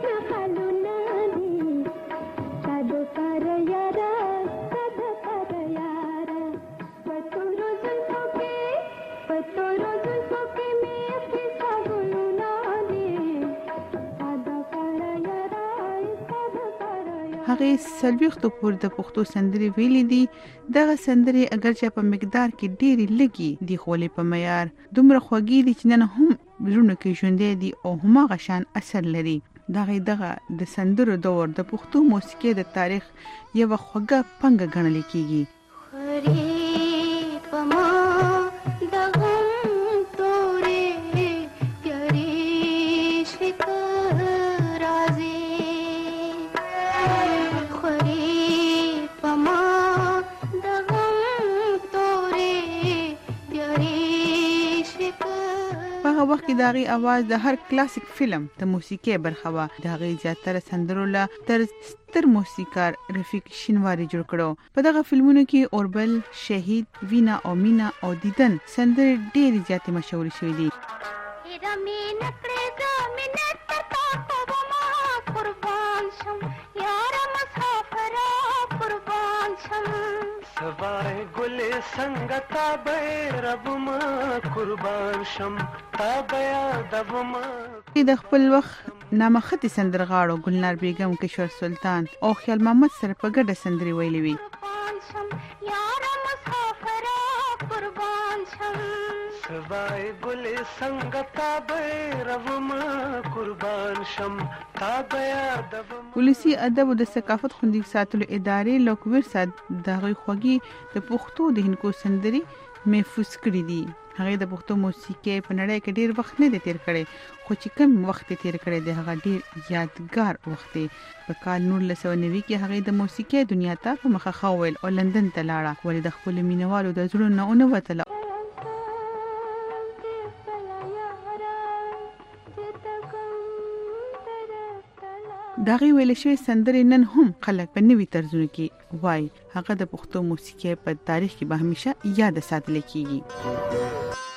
Speaker 25: هغې څلوېښتو پورې د پښتو سندرې ویلې دي دغه سندرې اګرچه په مقدار کې ډېرې لږې دي خو ولې په معیار دومره خوږې دي چې نن هم زړونو کې ژوندی دي او هماغه شان اثر لري د هغې دغه د سندرو دور د پښتو موسیقۍ د تاریخ یوه خوږه پنګه ګڼل کېږي وخت کې د هغې اواز د هر کلاسیک فلم د موسیقۍ برخه وه د هغې زیاتره سندرو له تر ستر موسیقار رفیق شینواري جوړ کړو په دغه فلمونو کې اوربل شهید وینا او مینا او دیدن سندرې ډېرې زیاتې مشهورې شوې دي
Speaker 11: سوای ګل څنګه تابې رب ما قربان شم تابیا دبما
Speaker 25: د خپل وخت نامختی سندرغاړو ګلنار بیگم کشور سلطان او خیال محمد سره په ګډه سندرې ویلې وي
Speaker 11: سوای ګل څنګه تابې رب ما قربان شم تابیا دبما
Speaker 25: ولسی ادب او د ثقافت خوندي ساتلو ادارې لوکویر سات دغه خوږی د پښتو د هندکو سندري محفوظ کړی دي هغه د پښتو موسیقۍ په نړۍ کې ډیر وخت نه دی تیر کړی خو چې کم وخت تیر کړی دی هغه ډیر یادګار وخت دی په کال نولس سوه نوي کې هغه د موسیقۍ دنیا ته په مخه خوول او لندن ته لاړه ولې د خپل مینوالو د زړونو نه ونوتله دغه ویل شوی سندرې نن هم خلک په نوي طرزونو کې وای هغه د پښتو موسیقۍ په تاریخ کې به همیشه یاد ساتل کیږي